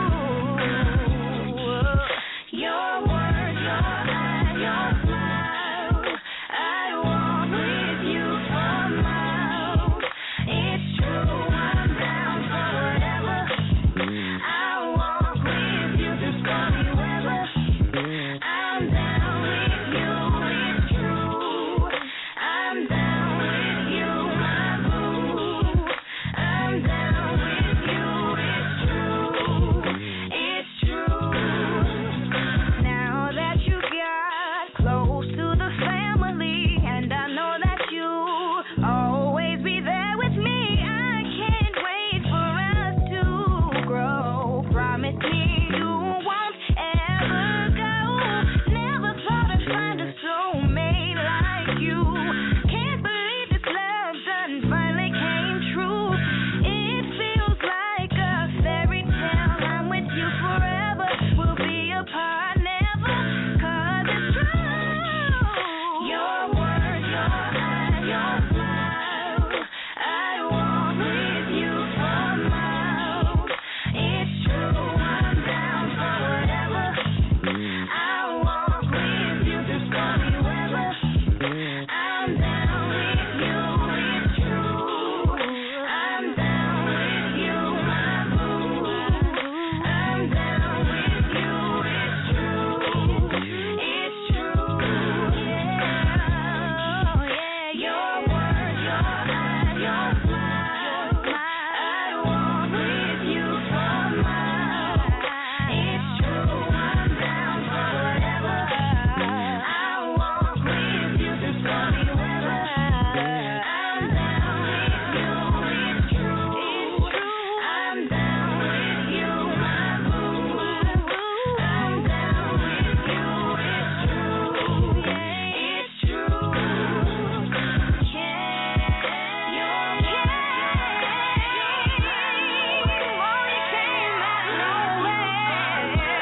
Your words, your eyes, your smile. I walk with you for miles. It's true. I'm down for whatever. I walk with you through stormy weather. I'm down with you. It's true. I'm down with you, my boo. I'm down with you. It's true. It's true. Now that you got close to the family, and I know that you always be there with me, I can't wait for us to grow. Promise me you won't ever go. Never thought I'd find a soulmate like you. Can't believe this love done finally came true. It feels like a fairy tale. I'm with you forever. We'll be apart never, 'cause it's true. Your words, your eyes, your smile. I walk with you for miles. It's true. I'm down for whatever. I walk with you through stormy weather. I'm down with you. It's true. I'm down with you, my boo. I'm down with you. It's true. It's true. Yeah. Yeah. Your words, your eyes, your smile. I walk with you for miles. It's true. I'm down for whatever. I walk with you through stormy weather. I'm down with you. It's true. It's true. I'm down with you, my boo. I'm down with you. It's true. It's true. Yeah. Your only came out of nowhere.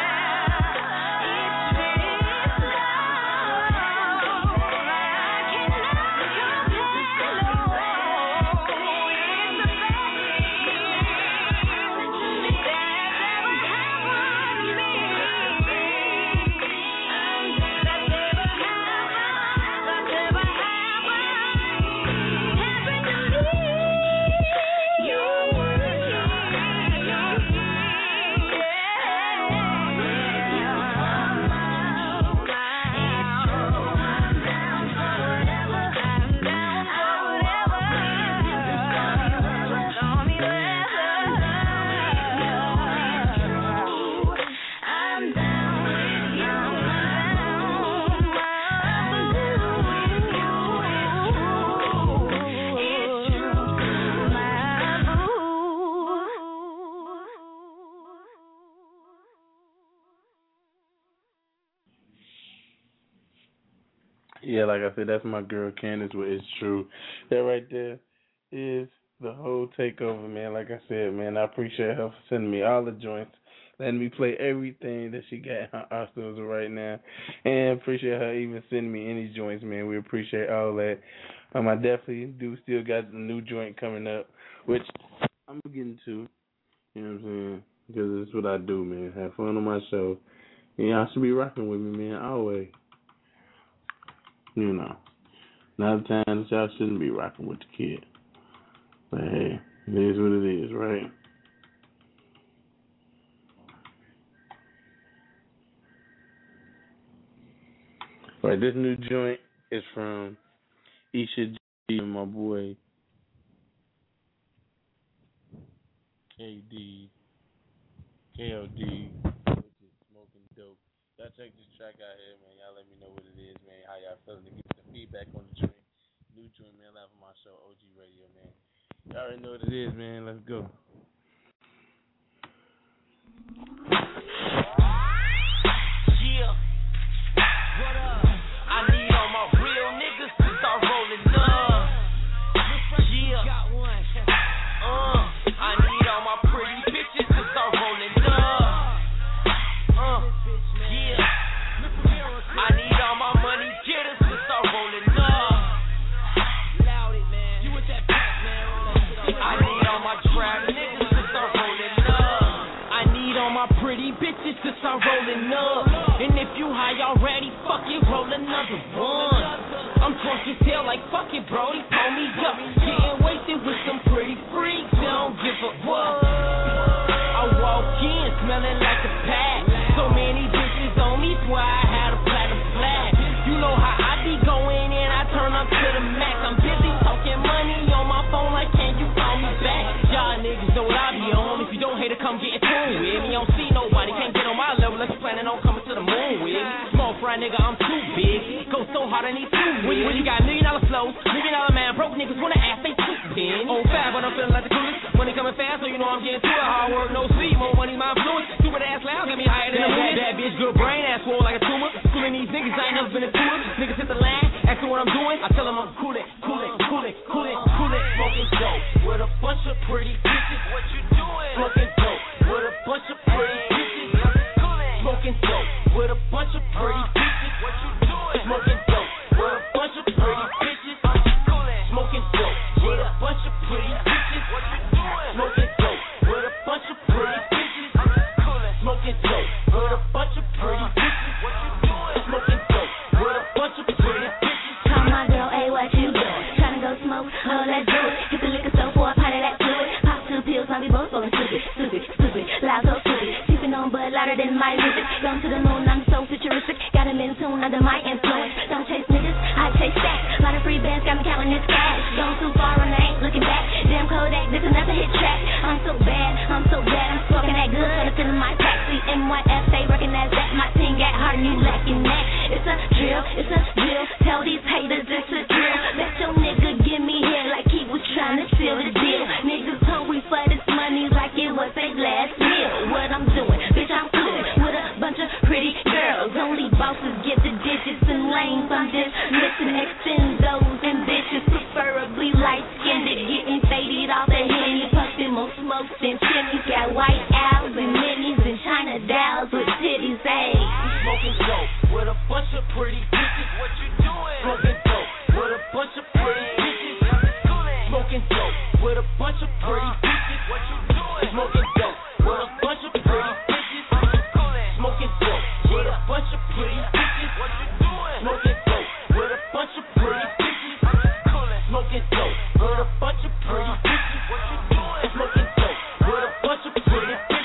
It's this love. I cannot compare, no. It's the best thing that's ever happened to me. That's ever happened. That's ever happened. Happened to me. Your words, your eyes, your smile. I walk with you for miles. It's true. I'm down for whatever. I'm down for whatever. Stormy weather. I'm down with you, my boo. It's true, my boo. Yeah, like I said, that's my girl Candace with It's True. That right there is the whole takeover, man. Like I said, man, I appreciate her for sending me all the joints, letting me play everything that she got in her arsenals right now, and appreciate her even sending me any joints, man. We appreciate all that. Um, I definitely do still got the new joint coming up, which I'm getting to, you know what I'm saying, because it's what I do, man. Have fun on my show. And y'all should be rocking with me, man, always. You know, not the times y'all shouldn't be rocking with the kid. But hey, it is what it is, right? All right, this new joint is from Isha G and my boy K D, K O D, which is Smoking Dope. Y'all check this track out here, man. Y'all let me know what it is, man. How y'all feeling? To give some feedback on the joint. New joint, man. Live on my show, O G Radio, man. Y'all already know what it is, man. Let's go. Yeah. What up? I need all my real niggas to start rolling up. bitches to start rolling up. And if you high already, fuck it, roll another one. I'm drunk as hell, like fuck it, Brody, pull me up. Getting wasted with some pretty freaks, they don't give a fuck. I walk in, smelling like a pack. So many bitches on me, swear I had a platinum flag. You know how I be going in, I turn up to the max. I'm busy talking money on my phone, like can you call me back? Y'all niggas know what I be on. If you don't hate it, come get in tune with me. Don't see nobody, can't get on my level unless you planning on coming to the moon with me. Small fry nigga, I'm too big. Go so hard, I need two wins. When you got million dollar flows, million dollar man, broke niggas wanna ask they two pin. On fab, but I'm feeling like the coolest. Money coming fast, so you know I'm getting to it. Hard work, no sleep, more money, my influence. Stupid ass loud, got me higher than the moon. Bad bitch, good brain, ass swole like a tumor. Schooling these niggas, I ain't never been a tour. Niggas hit the line, asking what I'm doing. I tell them I'm cool it, cool it, cool it, cool it, cool it. Smoking dope with a bunch of pretty bitches. What you doing? Smoking dope with a bunch of pretty bitches. Smoking dope with a bunch of pretty bitches. What you doing? Smoking dope with a bunch of pretty bitches. Smoking dope with a bunch of pretty bitches. What you doing? Smoking dope with a bunch of pretty bitches. Smoking dope with a bunch of pretty bitches. What you doing? Smoking dope with a bunch of pretty bitches. Call my girl, hey, what you doing? Tryna go smoke? Oh, let's do it. Get the liquor store for a pint of that fluid. Pop two pills, now we both going stupid, stupid, stupid, loud, so stupid. Sipping on Bud louder than my music. Going to the moon, I'm so futuristic. Got him in tune under my influence. Don't chase niggas, I chase stacks. Lot of free bands got me counting this cash. Going too far and I ain't looking back. Damn Kodak, this another hit track. I'm so bad, I'm so bad, I'm smoking that good. Gonna fill in my pack. C M Y F, they recognize that. My team got hard and you lacking that. It's a drill, it's a drill. Tell these haters it's a drill. Let your nigga give me here like he was trying to seal the deal. Niggas hungry for this money like it was their last meal. What I'm doing, bitch, I'm cool with a bunch of pretty girls. Only bosses get the digits and lanes. I'm just missing extendos and bitches, preferably light-skinned, getting faded off the Henny, puffing more smoke than chimneys. Got white owls and minis and China dolls with titties, ayy. Smoking dope with a bunch of pretty bitches. What you doing? Smoking dope with a bunch of pretty bitches. Smoking dope with a bunch of pretty bitches. What you doing? Smoking dope with a bunch of pretty bitches. Smoking dope with a bunch of pretty bitches. What you doing? Smoking dope with a bunch of pretty bitches. Smoking dope with a bunch of pretty bitches. What you doing? Smoking dope with a bunch of pretty bitches.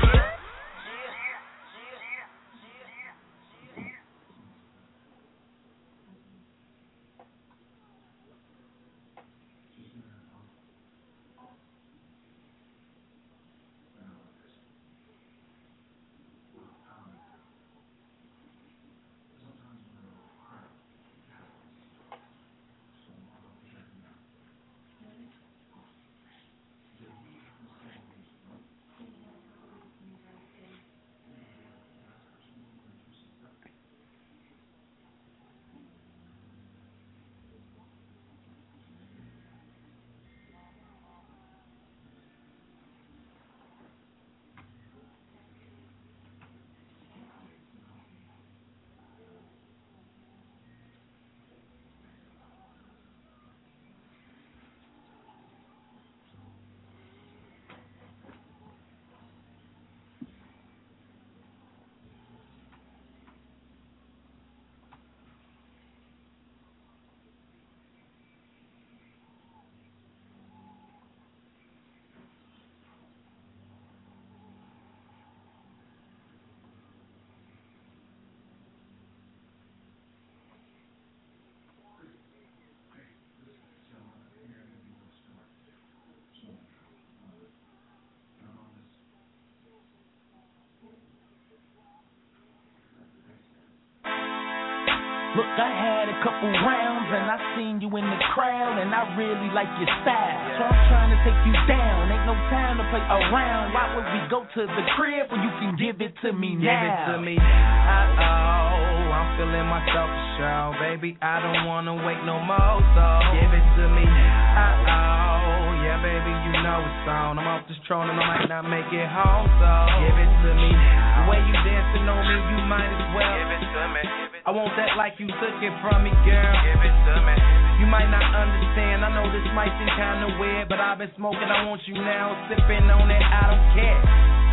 Look, I had a couple rounds and I seen you in the crowd and I really like your style. So I'm trying to take you down. Ain't no time to play around. Why would we go to the crib when you can give it to me now? Give it to me now. Uh-oh, I'm feeling myself a show. Baby, I don't wanna wait no more, so give it to me now. Uh-oh, yeah, baby, you know it's on. I'm off this throne and I might not make it home, so give it to me now. The way you dancing on me, you might as well give it to me. I want that like you took it from me, girl. Give it to me. You might not understand, I know this might seem kinda weird, but I've been smoking, I want you now, sipping on it, I don't care.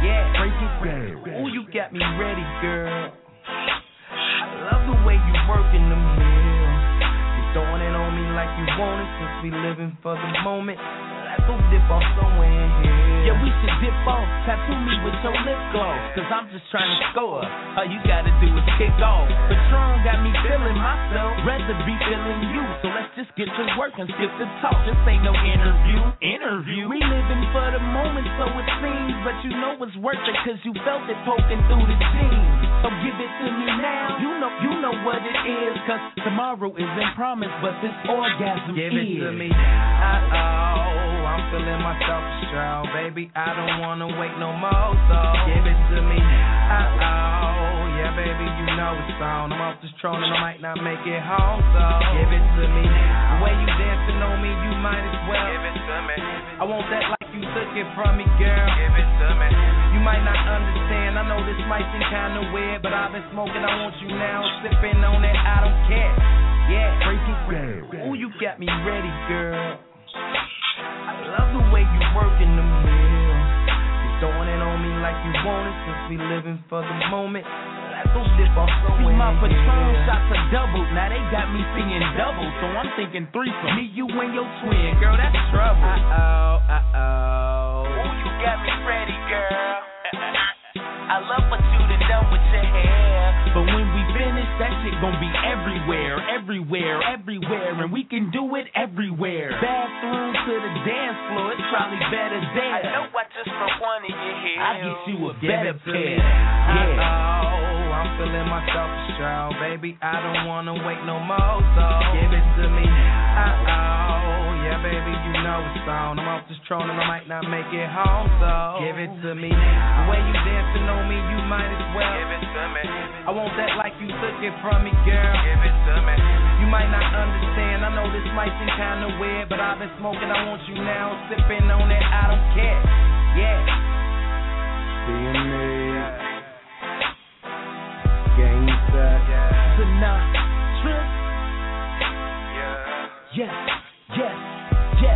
Yeah, break it down. Ooh, you got me ready, girl. I love the way you working them hills. You throwing it on me like you want it, since we living for the moment. Let's go dip off somewhere in here. Yeah, we should dip off. Tattoo me with your lip gloss, cause I'm just trying to score. All you gotta do is kick off. Patron got me feeling myself, rather be feeling you. So let's just get to work and skip the talk. This ain't no interview. Interview. We living for the moment, so it seems. But you know it's worth it, cause you felt it poking through the jeans. So give it to me now. You know, you know what it is, cause tomorrow isn't promised, but this orgasm Give is. it to me now. Uh-oh, I'm feeling myself strong. Baby, I don't wanna wait no more, so give it to me now. Uh-oh, yeah, baby, you know it's on. I'm off this throne and I might not make it home, so give it to me now. The way you dancing on me, you might as well give it to me. I want that like you took it from me, girl. Give it to me. You might not understand, I know this might seem kinda weird, but I've been smoking, I want you now. Sipping on it, I don't care. Yeah, break it down. Ooh, you got me ready, girl. I love the way you working them hills. You throwing it on me like you want it, since we living for the moment. Let's go dip off somewhere. See, my in Patron here. shots are double. Now they got me singing double, so I'm thinking threesome. Me, you, and your twin, girl, that's trouble. Uh-oh, uh-oh. Ooh, you got me ready, girl. I love what you done done with your hair. But when we finish, that shit gon' be everywhere, everywhere, everywhere. And we can do it everywhere. Bathroom to the dance floor, it's probably better there. I know I just for one of your hair. I'll get you a Give better it to pair. me. Yeah. Uh-oh, I'm feeling myself strong. Baby, I don't wanna wait no more, so give it to me now. Uh-oh, yeah, baby, you know it's on. I'm off this throne and I might not make it home, so give it to me now. The way you dancing on me, you might as well give it to me. I want that like you took it from me, girl. Give it to me. You might not understand, I know this might seem kinda weird, but I've been smoking, I want you now. Sipping on it, I don't care. Yeah. Being made. Gangsta. Sinatra. Yes, yes, yes.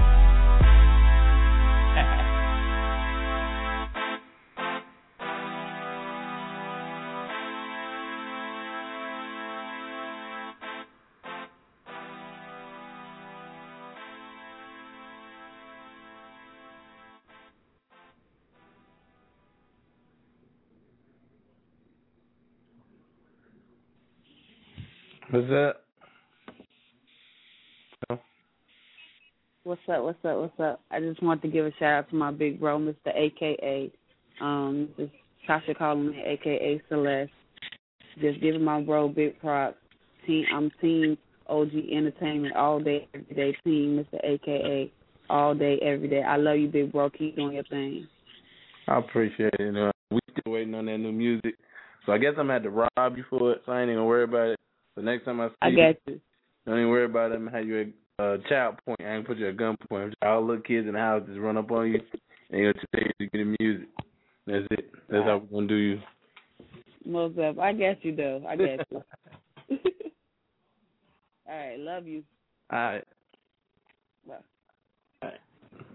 What's up? What's up, what's up, what's up? I just want to give a shout out to my big bro, Mister A K A. Um, this is Tasha calling me A K A Celeste. Just giving my bro big props. Team, I'm Team O G Entertainment all day, every day. Team Mister A K A all day, every day. I love you, big bro. Keep doing your thing. I appreciate it. You know, we still waiting on that new music, so I guess I'm gonna have to rob you for it. So I ain't even gonna worry about it. So next time I see I you, got you. don't even worry about it. I'm gonna have you at uh, child point. I ain't put you at gun point. All little kids in the house just run up on you and you're gonna tell you to get the music. That's it. That's how we're gonna do you. Most up. I got you though. I got you. All right, love you. All right. Bye. All right.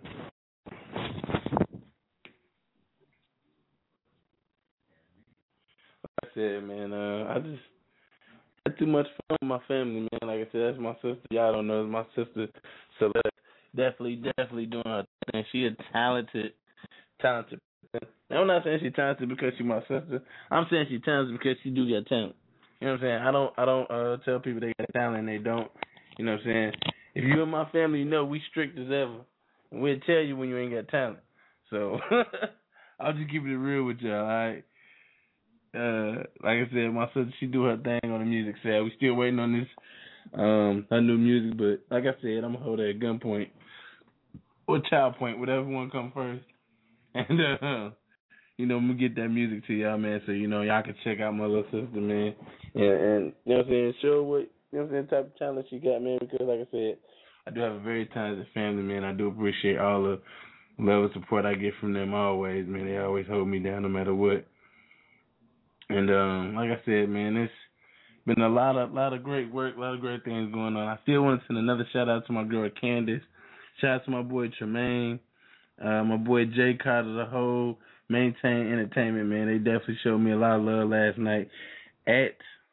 Like I said, man, uh, I just had too much fun with my family, man. Like I said, that's my sister. Y'all don't know, it's my sister Celeste. Definitely, definitely doing her thing. She a talented, talented person. Now, I'm not saying she's talented because she's my sister. I'm saying she's talented because she do got talent. You know what I'm saying? I don't I don't uh, tell people they got talent and they don't. You know what I'm saying? If you in my family, you know we strict as ever. And we'll tell you when you ain't got talent. So I'll just keep it real with y'all, all right? Uh, like I said, my sister, she do her thing on the music side. We still waiting on this, um, her new music, but like I said, I'm gonna hold her at gunpoint or child point, whatever one come first. And uh, you know, I'm gonna get that music to y'all, man, so you know y'all can check out my little sister, man. And, and you know what I'm saying, show what you know what I'm saying, type of talent she got, man. Because like I said, I do have a very talented family, man. I do appreciate all the love and support I get from them always, man. They always hold me down no matter what. And um, like I said, man, it's been a lot of lot of great work, a lot of great things going on. I still want to send another shout out to my girl Candace. Shout out to my boy Tremaine, uh, my boy Jay Carter, the whole Maintain Entertainment, man. They definitely showed me a lot of love last night at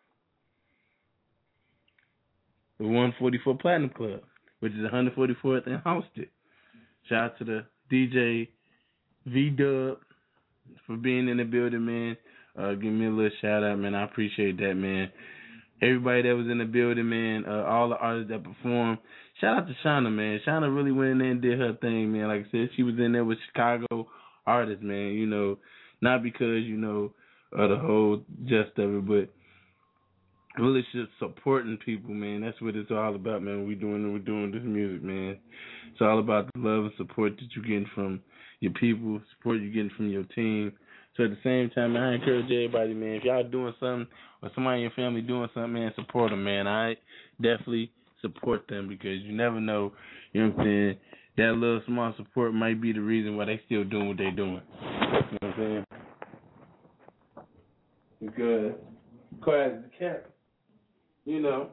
the one forty-four Platinum Club, which is one forty-fourth and Halsted. Shout out to the D J V-Dub for being in the building, man. Uh, give me a little shout out, man. I appreciate that, man. Everybody that was in the building, man. Uh, all the artists that performed. Shout out to Shauna, man. Shauna really went in there and did her thing, man. Like I said, she was in there with Chicago artists, man. You know, not because, you know, of the whole gist of it, but really just supporting people, man. That's what it's all about, man. We doing we're doing this music, man. It's all about the love and support that you're getting from your people, support you're getting from your team. So at the same time, man, I encourage everybody, man, if y'all doing something or somebody in your family doing something, man, support them, man. I definitely support them because you never know, you know what I'm saying? That little small support might be the reason why they still doing what they doing. You know what I'm saying? Because, quiet as the cat, you know,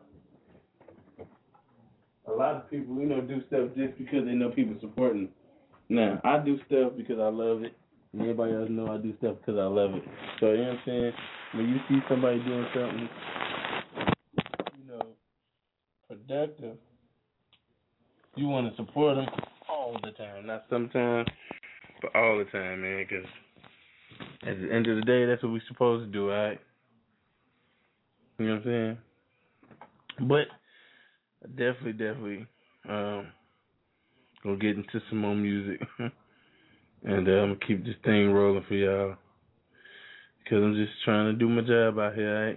a lot of people, you know, do stuff just because they know people supporting them. Now, I do stuff because I love it. And everybody else know I do stuff because I love it. So, you know what I'm saying? When you see somebody doing something, you know, productive, you want to support them all the time. Not sometimes, but all the time, man. Because at the end of the day, that's what we're supposed to do, all right? You know what I'm saying? But I definitely, definitely um, gonna get into some more music. And uh, I'm going to keep this thing rolling for y'all. Because I'm just trying to do my job out here, all right?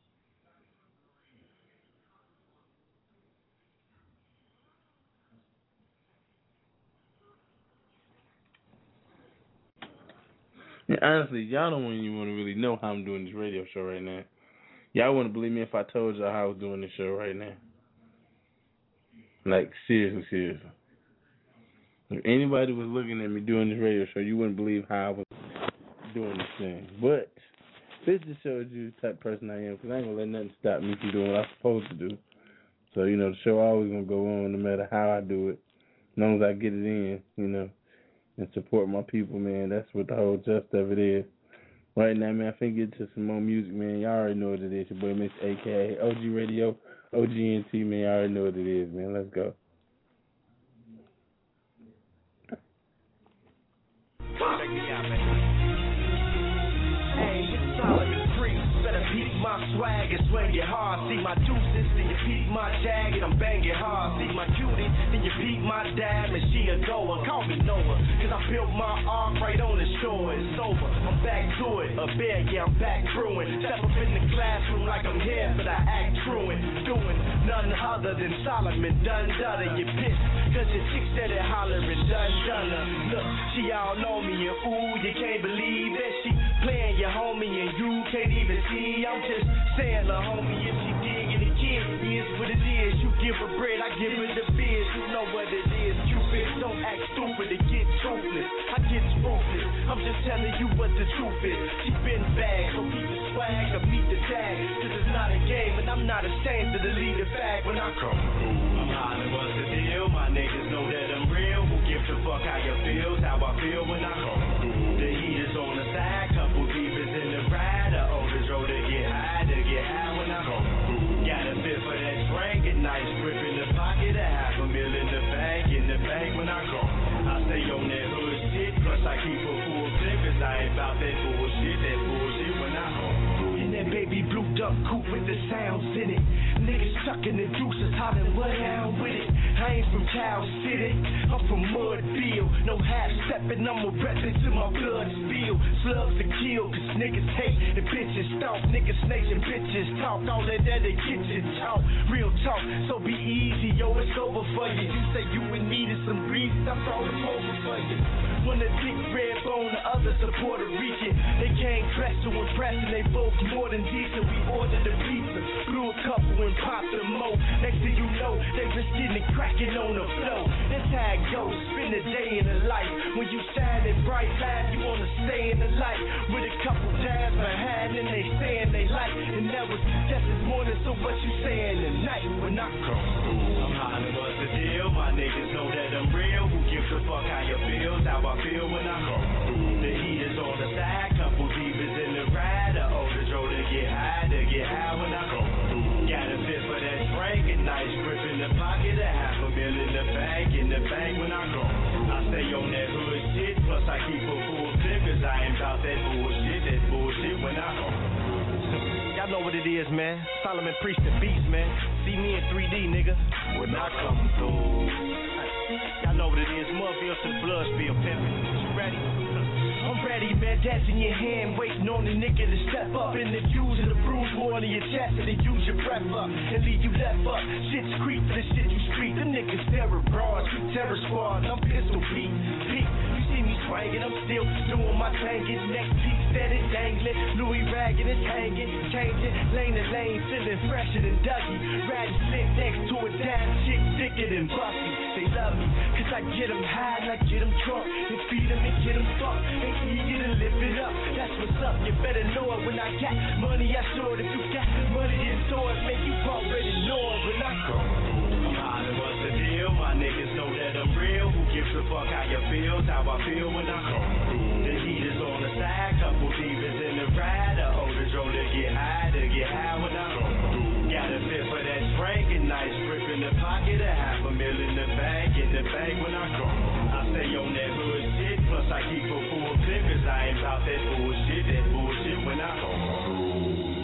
And honestly, y'all don't even want to really know how I'm doing this radio show right now. Y'all wouldn't believe me if I told y'all how I was doing this show right now. Like, seriously, seriously. If anybody was looking at me doing this radio show, you wouldn't believe how I was doing this thing. But this just shows you the type of person I am, because I ain't going to let nothing stop me from doing what I'm supposed to do. So, you know, the show always going to go on no matter how I do it. As long as I get it in, you know, and support my people, man. That's what the whole gist of it is. Right now, man, I finna get to some more music, man. Y'all already know what it is. Your boy, Miss A K A O G Radio, O G N T, man. Y'all already know what it is, man. Let's go. Check me out, man. Hey, it's Solomon Free. Better peek my swag and swing it hard. See my deuces, then you peek my jag and I'm banging hard. See my cutie, then you peek my dab and she a goer. Call me Noah, cause I built my ark right on the shore. It's over, I'm back to it. A bear, yeah, I'm back crewing. Step up in the classroom like I'm here, but I act truant. Doing none other than Solomon done done. You pissed, cause your chick said it hollering done done. Look, she all know me and ooh, you can't believe that she playing your homie and you can't even see. I'm just saying, la homie, if she digging the kid, is what it is. You give her bread, I give her the biz. You know what it is, Cupid. Don't act stupid to get toothless. I get ruthless. I'm just telling you what the truth is. She been bad, so keep the swag or meet the tag. Cause it's not a game, and I'm not ashamed to delete the fact when I come through. I'm hollering what's the deal. My niggas know that I'm real. Who gives a fuck how you feel? How I feel when I come through. The heat is on the side, couple beavers in the ride. The oldest road to get high, to get high when I come through. Got a fit for that drink, a nice grip in the pocket, a half a mil in the bank, in the bank when I come. I stay on that hood shit, plus I keep a full clip, cause I ain't about that bullshit, that bullshit when I come through. In that baby blue duck coupe with the sounds in it. Niggas sucking the juices, hollering what down with it. I ain't from Cow City, I'm from Mudville. No half stepping, I'm a rep till my blood spill. Slugs to kill, cause niggas hate and bitches stalk. Niggas snakes and bitches talk, all that that they kitchen talk. Real talk, so be easy, yo, it's over for you. You say you would needed some breeze, I brought them over for you. When the dick red bone, the others are Puerto Rican. They came dressed to impress and they both more than decent. We ordered the pizza, blew a couple and popped them more. Next thing you know, they just getting it cracking on the floor. That's how it goes, spend a day in the life. When you shining bright light, you wanna stay in the light. With a couple dabs behind and they saying they like. And that was just this morning, so what you saying tonight when I come through? I'm hollering what's the deal, my niggas know that I'm real. Who gives a fuck how you feel, how I feel when I come through. The heat is on the side. Couple divas in the ride. The older Joe to get high, to get high when I come through. Got a fit for that drink, a nice grip in the pocket, a half a mil in the bank, in the bank when I come through. I stay on that hood shit, plus I keep a full clip, cause I ain't about that bullshit, that bullshit when I come through. Y'all know what it is, man. Solomon Priest the Beast, man. See me in three D, nigga, when I come through. Y'all know what it is. Mudville to the blood spill, pimpin'. You ready? I'm ready, man. That's in your hand, waiting on the nigga to step up. In the use of the bruise more than your chest, and then use your breath up and leave you left up. Shit's creep for the shit you street. Them niggas terror broads, we terror squad. I'm pistol beat, peak. You see me swinging, I'm still doing my thing. Get neck peak, steady dangling. Louis ragging, it's hanging, changing lane to lane, feeling fresher than Dougie. Ratty slick next to a damn chick thicker than Buffy. They love me, cause I get them high and I get them drunk, and feed them and get them fucked. Eager to live it up, that's what's up. You better know it when I got money. I show it. If you got money, then show it. Make you already know it when I come through. I'm hollering what's the deal. My niggas know that I'm real. Who gives a fuck how you feel? How I feel when I come through. The heat is on the side, couple divas in the ride. The older Joe to get high, to get high when I come through. Got a fit for that drink, a nice grip in the pocket, a half a mil in the bank, in the bank when I come through. I stay on that hood shit, plus I keep a full clip, cause I ain't about that bullshit, that bullshit when I come through.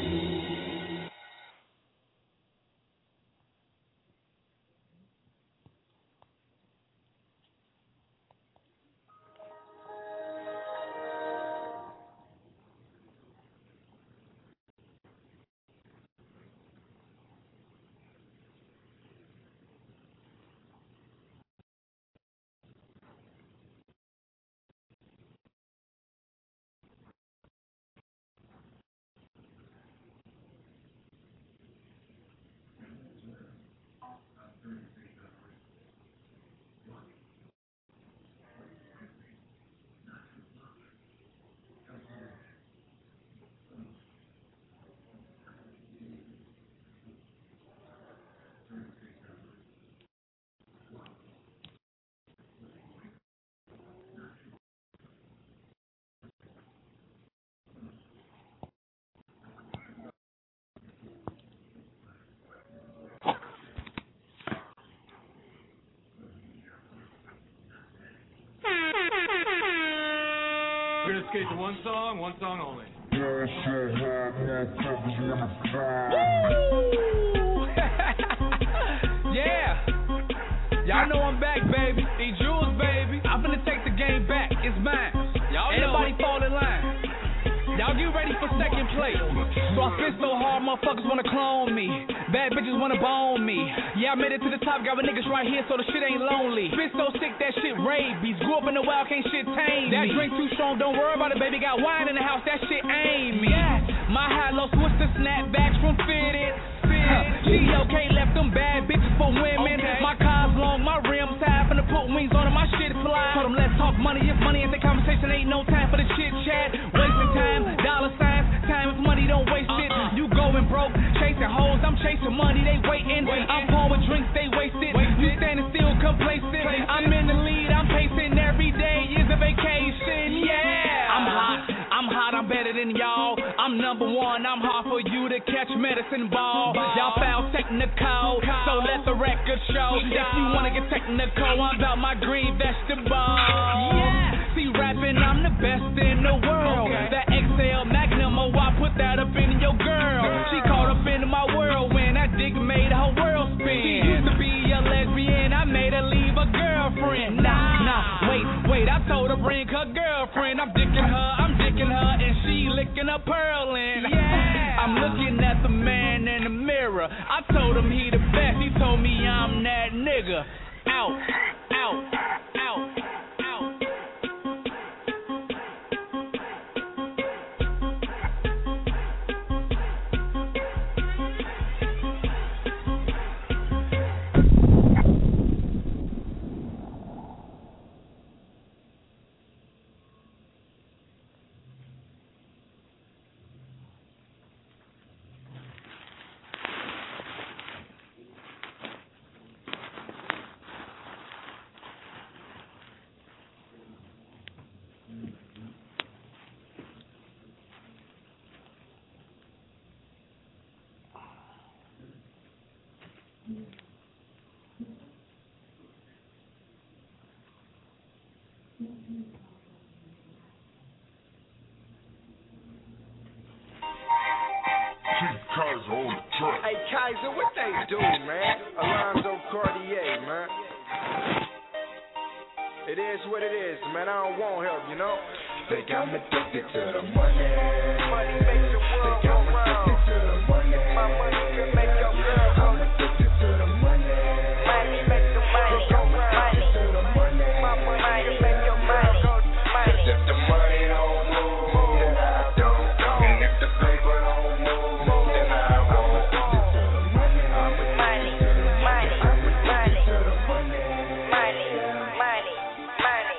We're gonna skate to one song, one song only. Yeah, y'all know I'm back, baby. These jewels, baby. I'm finna take the game back. It's mine. Y'all Everybody know. Fall in line. Y'all get ready for second place. So I spit so hard, motherfuckers wanna clone me. Bad bitches wanna bone me. Yeah, I made it to the top, got with niggas right here, so the shit ain't lonely. Spit so sick, that shit rabies. Grew up in the wild, can't shit tame me. That drink too strong, don't worry about it, baby. Got wine in the house, that shit ain't me. Yeah. My high-low switch to snapbacks from Fitted. G L K left them bad bitches for women. Okay. My car's long, my rims high, finna put wings on it, my shit fly. Told them let's talk money, if money ain't the conversation, ain't no time for the chit chat. Wasting time, dollar signs, time is money, don't waste it. Uh-uh. You going broke, chasing hoes, I'm chasing money, they waiting. waiting. I'm pouring drinks, they wasted. wasted. You standing still complacent. Placed. I'm in the lead, I'm pacing every day, is a vacation, yeah. I'm hot, I'm hot, I'm better than y'all. I'm number one, I'm hard for you to catch medicine ball. Y'all foul technical, so let the record show. If you wanna get technical, I'm about my green vegetable. Yeah, see rapping, I'm the best in the world. Okay. That X L Magnum, oh I put that up in your girl. She caught up into my whirlwind, that dick made her world spin. She used to be a lesbian, I made her leave a girlfriend. Nah, nah, wait, wait, I told her bring her girlfriend. I'm dicking her, I'm dicking her, and she licking her pearl in. Yeah, I'm looking at the man in the mirror. I told him he the best, he told me I'm that nigga. Out, out, out. Kaiser on the track. Hey Kaiser, what they do, man? Alonzo Cartier, man. It is what it is, man. I don't want help, you know. Think I'm addicted to the money. Money makes the world go round. Addicted to the money. My money can make your girl go. I'm addicted to the money. Money makes the money go round. Money to the money. My money can make your girl go. Money. If the money don't move, then I don't go. And if the paper don't move, then I won't go. Money, money, money, money, money, money, money.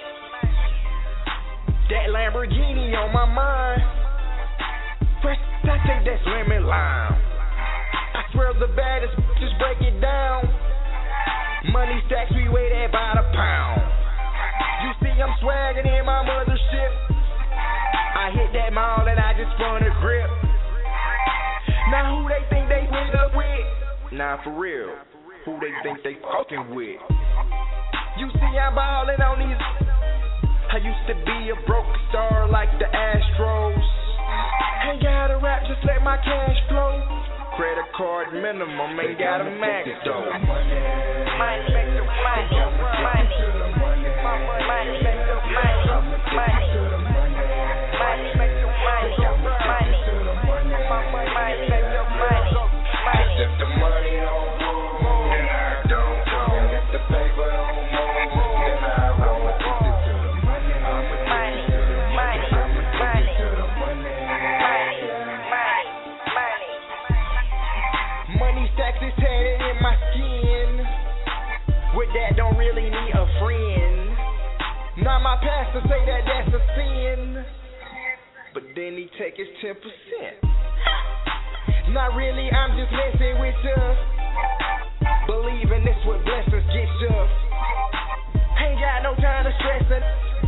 That Lamborghini on my mind. First, I think that's lemon lime. I swear the baddest just break it down. Money stacks, we weigh that by the pound. You see, I'm swagging in my mothership. I hit that mall and I just spun a grip. Now who they think they went up with? Nah, for real. Who they think they fucking with? You see, I'm ballin' on these. I used to be a broke star like the Astros. Ain't gotta rap, just let my cash flow. Credit card minimum, ain't got a max though. Money, money, money, money, money, make the money, money, money, make the money, money, money, make the money, money. If the money don't move, then I don't go. If the paper don't move, then I won't go. Money, money, money, money, money, money. Money stacks is tatted in my skin. With that, don't really need a friend. Now my pastor say that that's a sin, but then he take his ten percent. Not really, I'm just messing with you. Believing this what blessings get you. Ain't got no time to stress it.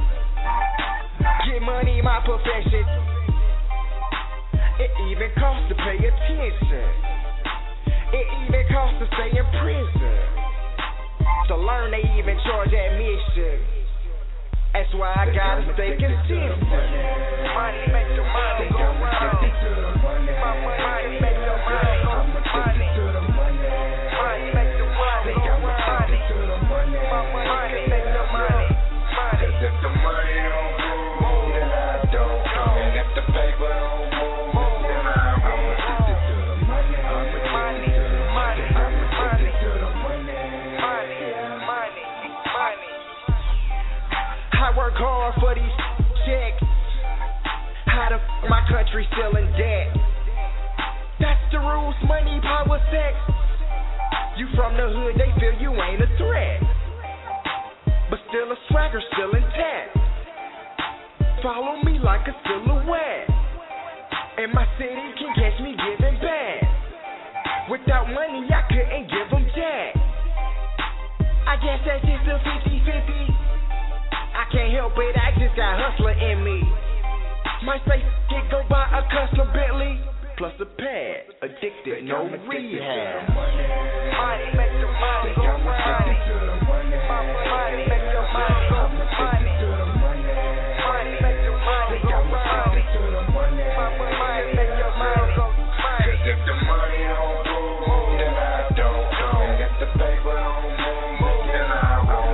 Get money, my profession. It even costs to pay attention. It even costs to stay in prison. To learn they even charge admission. That's why I gotta stay consistent. Money make the money go round. Money make the money go round. Money make the money go round. Money make the money. Cause if the money don't move, then I don't go. And if the paper don't move, then I won't. Money, money, money, money, money, money, money. I work hard for these checks. How the f my country still in debt? That's the rules, money, power, sex. You from the hood, they feel you ain't a threat. But still a swagger, still intact. Follow me like a silhouette. And my city can catch me giving back. Without money, I couldn't give them jack. I guess that's just a fifty-fifty. I can't help it, I just got hustler in me. Might say get go buy a custom Bentley plus a pad. Addicted, no rehab. Money make the money go round. Money make the money go round. Money make the money go round. Money make the money go round. Cause if the money don't move, then I don't go. And if the paper don't move, then I won't.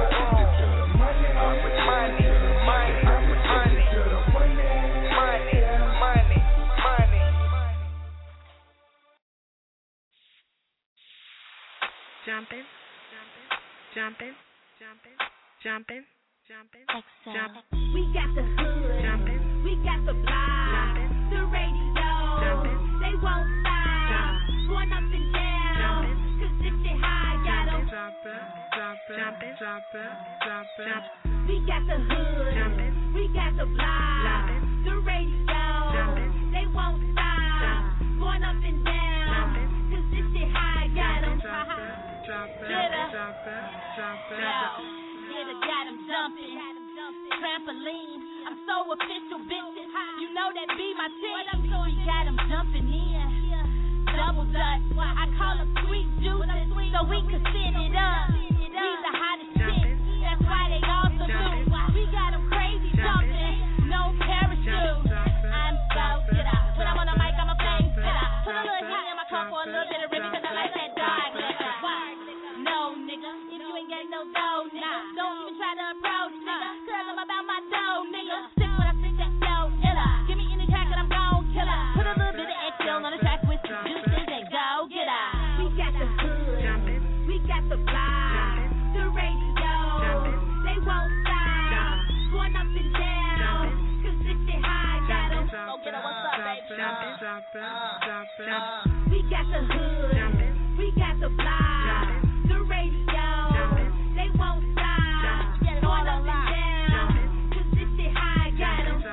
Jumping, jumping, jumping, jumping, jumping, jumping. We got the hood, jumping. We got the block, jumping. The radio, jumping. They won't stop, going up and down, cause this shit high, got 'em. Jumping, jumping, jumping, jumping. We got the hood, jumping. We got the block, jumping. The radio, jumping. They won't stop, going up and down, cause this shit high, got 'em. Get up, get a got 'em jumping, trampoline. I'm so official, bitches. You know that be my team. We got 'em jumping in, double dutch. I call 'em sweet juices, so we can sit it up. We the hottest shit, that's why they all salute. We got 'em. approach, nigga. Tell them about my dough, nigga. Sick when I stick that flow, illa. Give me any track and I'm gon' kill her. Put a little bit of X L on the track with some juices and go get her. We got the hood, we got the fly, the radio, they won't stop, going up and down, cause this shit high, got 'em. Go get her, what's up, baby? We got the hood, we got the fly, the radio, they won't stop, going up and down, cause this shit high, got 'em.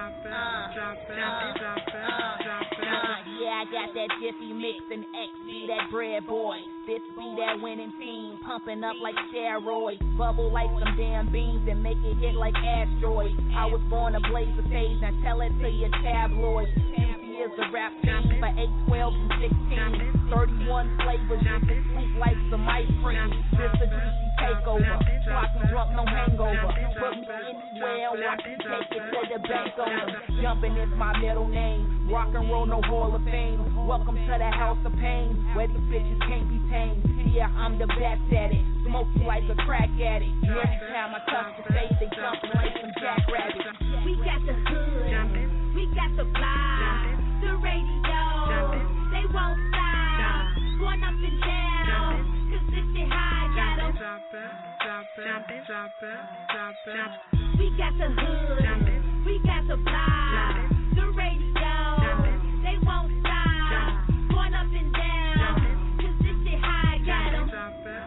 Yeah, I got that Jiffy Mix and X B, that bread boy. This be that winning team, pumping up like steroids. Bubble like some damn beans and make it hit like asteroids. I was born to blaze the stage, now tell it to your tabloids. Juicy is the rap team for eight, twelve, and sixteen. thirty-one flavors, juicy sweet like some ice cream. This a juicy takeover, sloppy drunk, no hangover. Put me anywhere, watch me take it to the bank on them. Jumping is my middle name, rock and roll, no hall of fame. Welcome to the house of pain, where these bitches can't be tamed. Yeah, I'm the best at it, smoke you like a crack addict. Every time I touch the face, they jumping like some jackrabbits. We got the hood, we got the fly, the radio, they won't stop, going up and down, cause this shit high, got 'em. We got the hood, we got the fly, the radio, they won't stop, going up and down, cause this shit high, got 'em.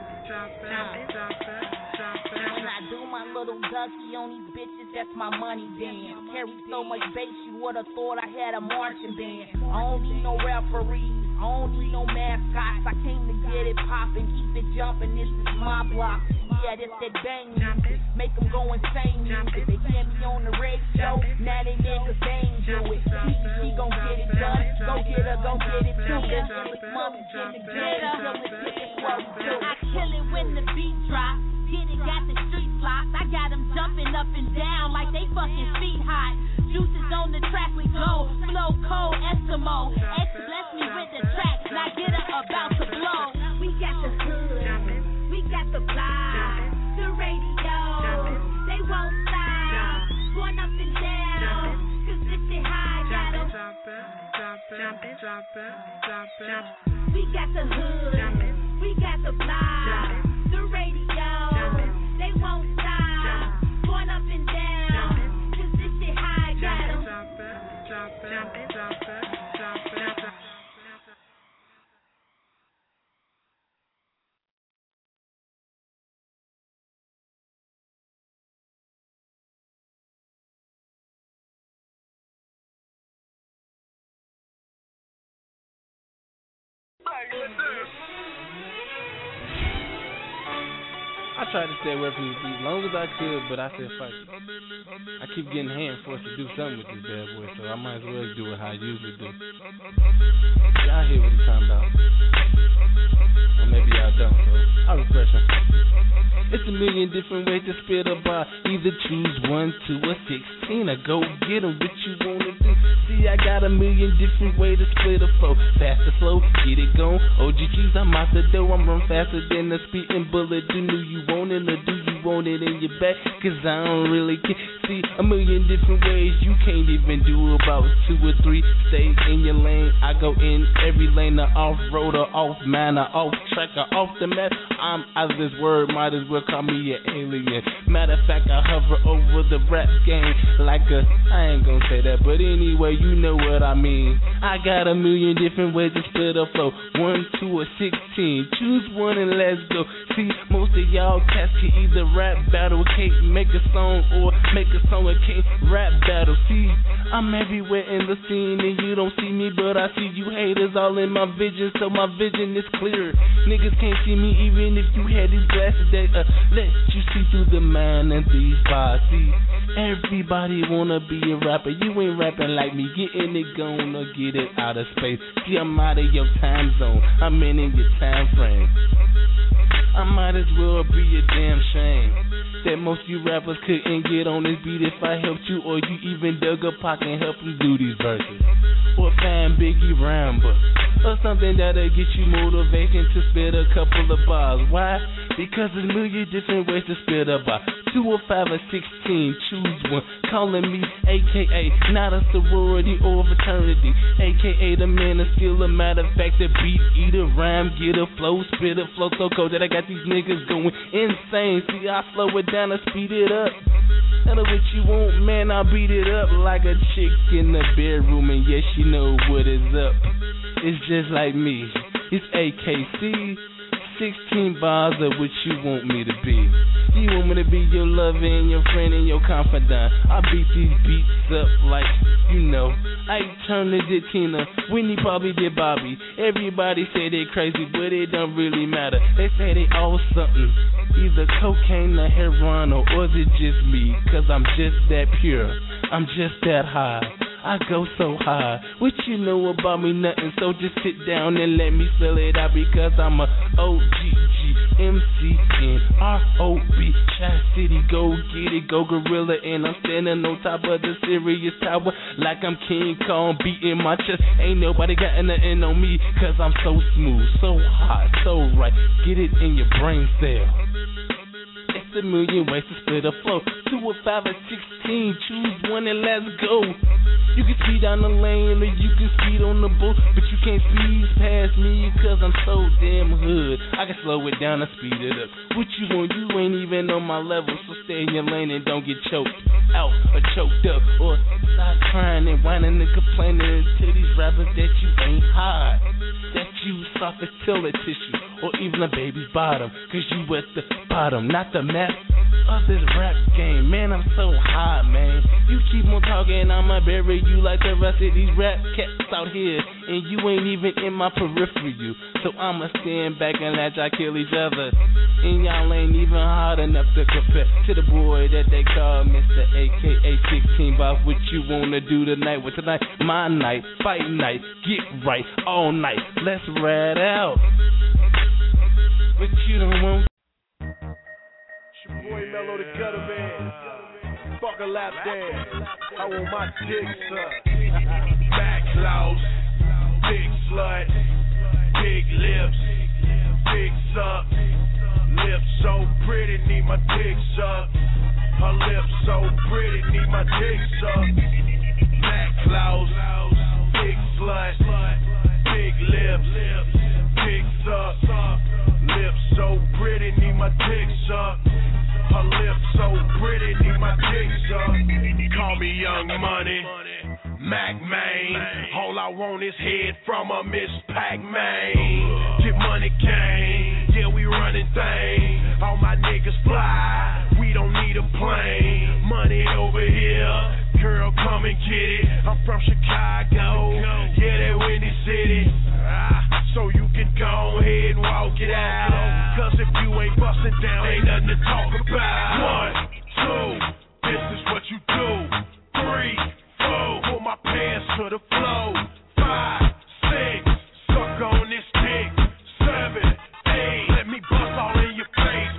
When I do my little ducky on these bitches, that's my money dance. Carry so much bass, you would've thought I had a marching band. I don't need no referees, I don't need no mascots. I came to get it poppin', keep it jumpin', this is my block. Yeah, this that bang music, make them go insane music. They hear me on the radio, now they niggas they ain't do it. She, she gon' get it done, go get her, go get it too. This is mommy, get it, get her, till it get it what we do. I kill it when the beat drop, get it, got the streets locked. I got them jumping up and down like they fucking feet hot. Juices on the track, we go, flow cold, Eskimo. X bless me with the track, now get her about to blow. We got the hood, we got the fly, the radio, they won't stop, going up and down, cause this shit high, got 'em. We got the hood, we got the fly, the radio, they won't stop, going up and down, cause this shit high, got 'em. I tried to stay away from these beats as long as I could, but I said fuck it. I keep getting hand forced to do something with this bad boy, so I might as well do it how I usually do. Y'all hear what he's talking about. Or maybe y'all don't, so I'll refresh him. It's a million different ways to spit a bar. Either choose one, two, or sixteen, or go get 'em what you wanna do. See, I got a million different ways to split a flow. Faster flow, get it going. O G Gs, I'm out the door. I'm run faster than a speeding bullet. Do you want it or do you want it in your back? Cause I don't really care. See, a million different ways. You can't even do about two or three. Stay in your lane. I go in every lane. Or off road or off man or off track or off the map. I'm out of this word. Might as well call me an alien. Matter of fact, I hover over the rap game like a, I ain't gonna say that, but anyway, you know what I mean. I got a million different ways to split a flow. One, two, or sixteen. Choose one and let's go. See, most of y'all cats can either rap battle, can't make a song, or make a song and can't rap battle. See, I'm everywhere in the scene and you don't see me, but I see you haters all in my vision, so my vision is clear. Niggas can't see me even if you had these glasses that uh, let you see through the mind and these bars. See, everybody wanna be a rapper. You ain't rapping like me, getting it gone or get it out of space. See, I'm out of your time zone, I'm in, in your time frame. I might as well be a damn shame that most you rappers couldn't get on this beat if I helped you, or you even dug a pocket and helped them do these verses. Or find Biggie Ramba, or something that'll get you motivation to spit a couple of bars. Why? Because there's a million different ways to spit a bar. Two or five or sixteen, choose one. Calling me A K A, not a sorority or fraternity. A K A the man of skill, a matter of fact, the beat, eat a rhyme, get a flow, spit a flow so cold that I got these niggas going insane. See, I slow it down and speed it up. Tell her what you want, man, I'll beat it up like a chick in the bedroom, and yes, she know what is up. It's just like me, it's A K C, sixteen bars of what you want me to be. You want me to be your lover and your friend and your confidant. I beat these beats up like, you know, I turned to did Tina, Whitney probably did Bobby. Everybody say they crazy, but it don't really matter. They say they all something, either cocaine or heroin, or is it just me? Cause I'm just that pure, I'm just that high, I go so high. What you know about me? Nothing, so just sit down and let me spell it out. Because I'm a O G G M C N R O B Tri-City, go get it, go gorilla. And I'm standing on top of the Sirius Tower like I'm King Kong, beating my chest. Ain't nobody got nothing on me, cause I'm so smooth, so hot, so right. Get it in your brain cell. It's a million ways to split a flow. Two or five or sixteen, choose one and let's go. You can speed down the lane or you can speed on the boat, but you can't speed past me cause I'm so damn hood. I can slow it down and speed it up. What you want? You ain't even on my level, so stay in your lane and don't get choked out or choked up, or stop crying and whining and complaining to these rappers that you ain't hard, that you soft as toilet tissue or even a baby's bottom, cause you at the bottom, not the mess of this rap game. Man, I'm so high, man. You keep on talking, I'ma bury you like the rest of these rap cats out here, and you ain't even in my periphery. So I'ma stand back and let y'all kill each other, and y'all ain't even hard enough to compare to the boy that they call Mister A K A sixteen Bob. What you wanna do tonight? Well, tonight, my night, fight night, get right all night. Let's ride out. But you don't want. Boy Mellow the Gutter Man, fuck a lap dance, I want my dick sucked. Back claws, big slut, big lips, big suck. Lips so pretty, need my dick sucked. Her lips so pretty, need my dick sucked. Back claws, big slut, big lips, big suck. Lips so pretty, need my dick sucked. Her lips so pretty, need my dick sucked. Call me Young Money, Mac Man. All I want is head from a Miss Pac-Man. Get money gang, yeah we running things. All my niggas fly, we don't need a plane. Money over here, girl come and get it. I'm from Chicago, yeah that Windy City. So you can go ahead and walk it out. Cause if you ain't bustin' down, ain't nothing to talk about. One, two, this is what you do. Three, four, pull my pants to the floor. Five, six, suck on this dick. Seven, eight, let me bust all in your face.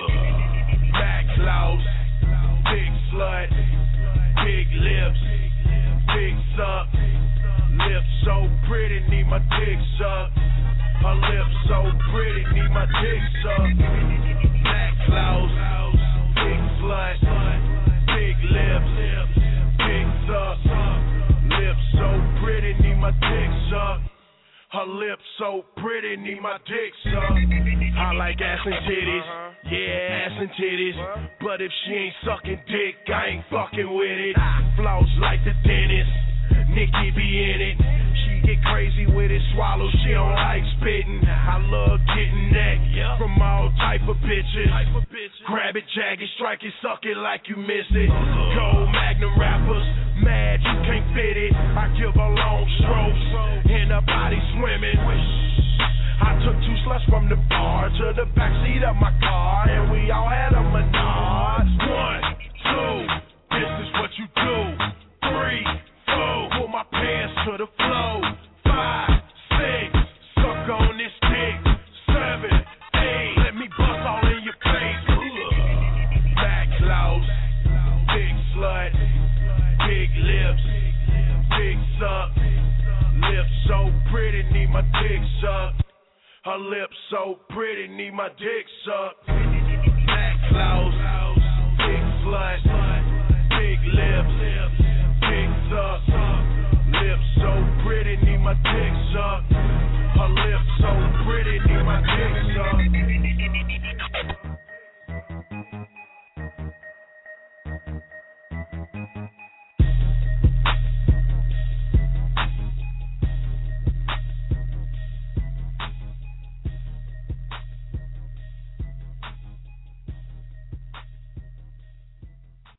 Back claws, big slut, big lips, big suck. Lips so pretty, need my dick sucked. Her lips so pretty, need my dick sucked. Black claws, big slut, big lips, big suck. Lips so pretty, need my dick sucked. Her lips so pretty, need my dick sucked. I like ass and titties, yeah, ass and titties. But if she ain't sucking dick, I ain't fucking with it. Floss like the dentist, Nikki be in it. She get crazy with it, swallow, she don't like spitting. I love getting neck from all type of bitches. Grab it, jag it, strike it, suck it like you miss it. Gold Magnum rappers, mad you can't fit it. I give her long strokes, and her body swimming. I took two sluts from the bar to the backseat of my car, and we all had a menage. One, two, this is what you do. Three, four, pull my pants to the floor. Five, six, suck on this dick. Seven, eight, let me bust all in your face. Back claws, big slut, big lips, big suck. Lips so pretty, need my Her lips so pretty, need my dick sucked. Black clothes, big slut, big lips, big suck. Lips so pretty, need my dick sucked. Her lips so pretty, need my dick sucked.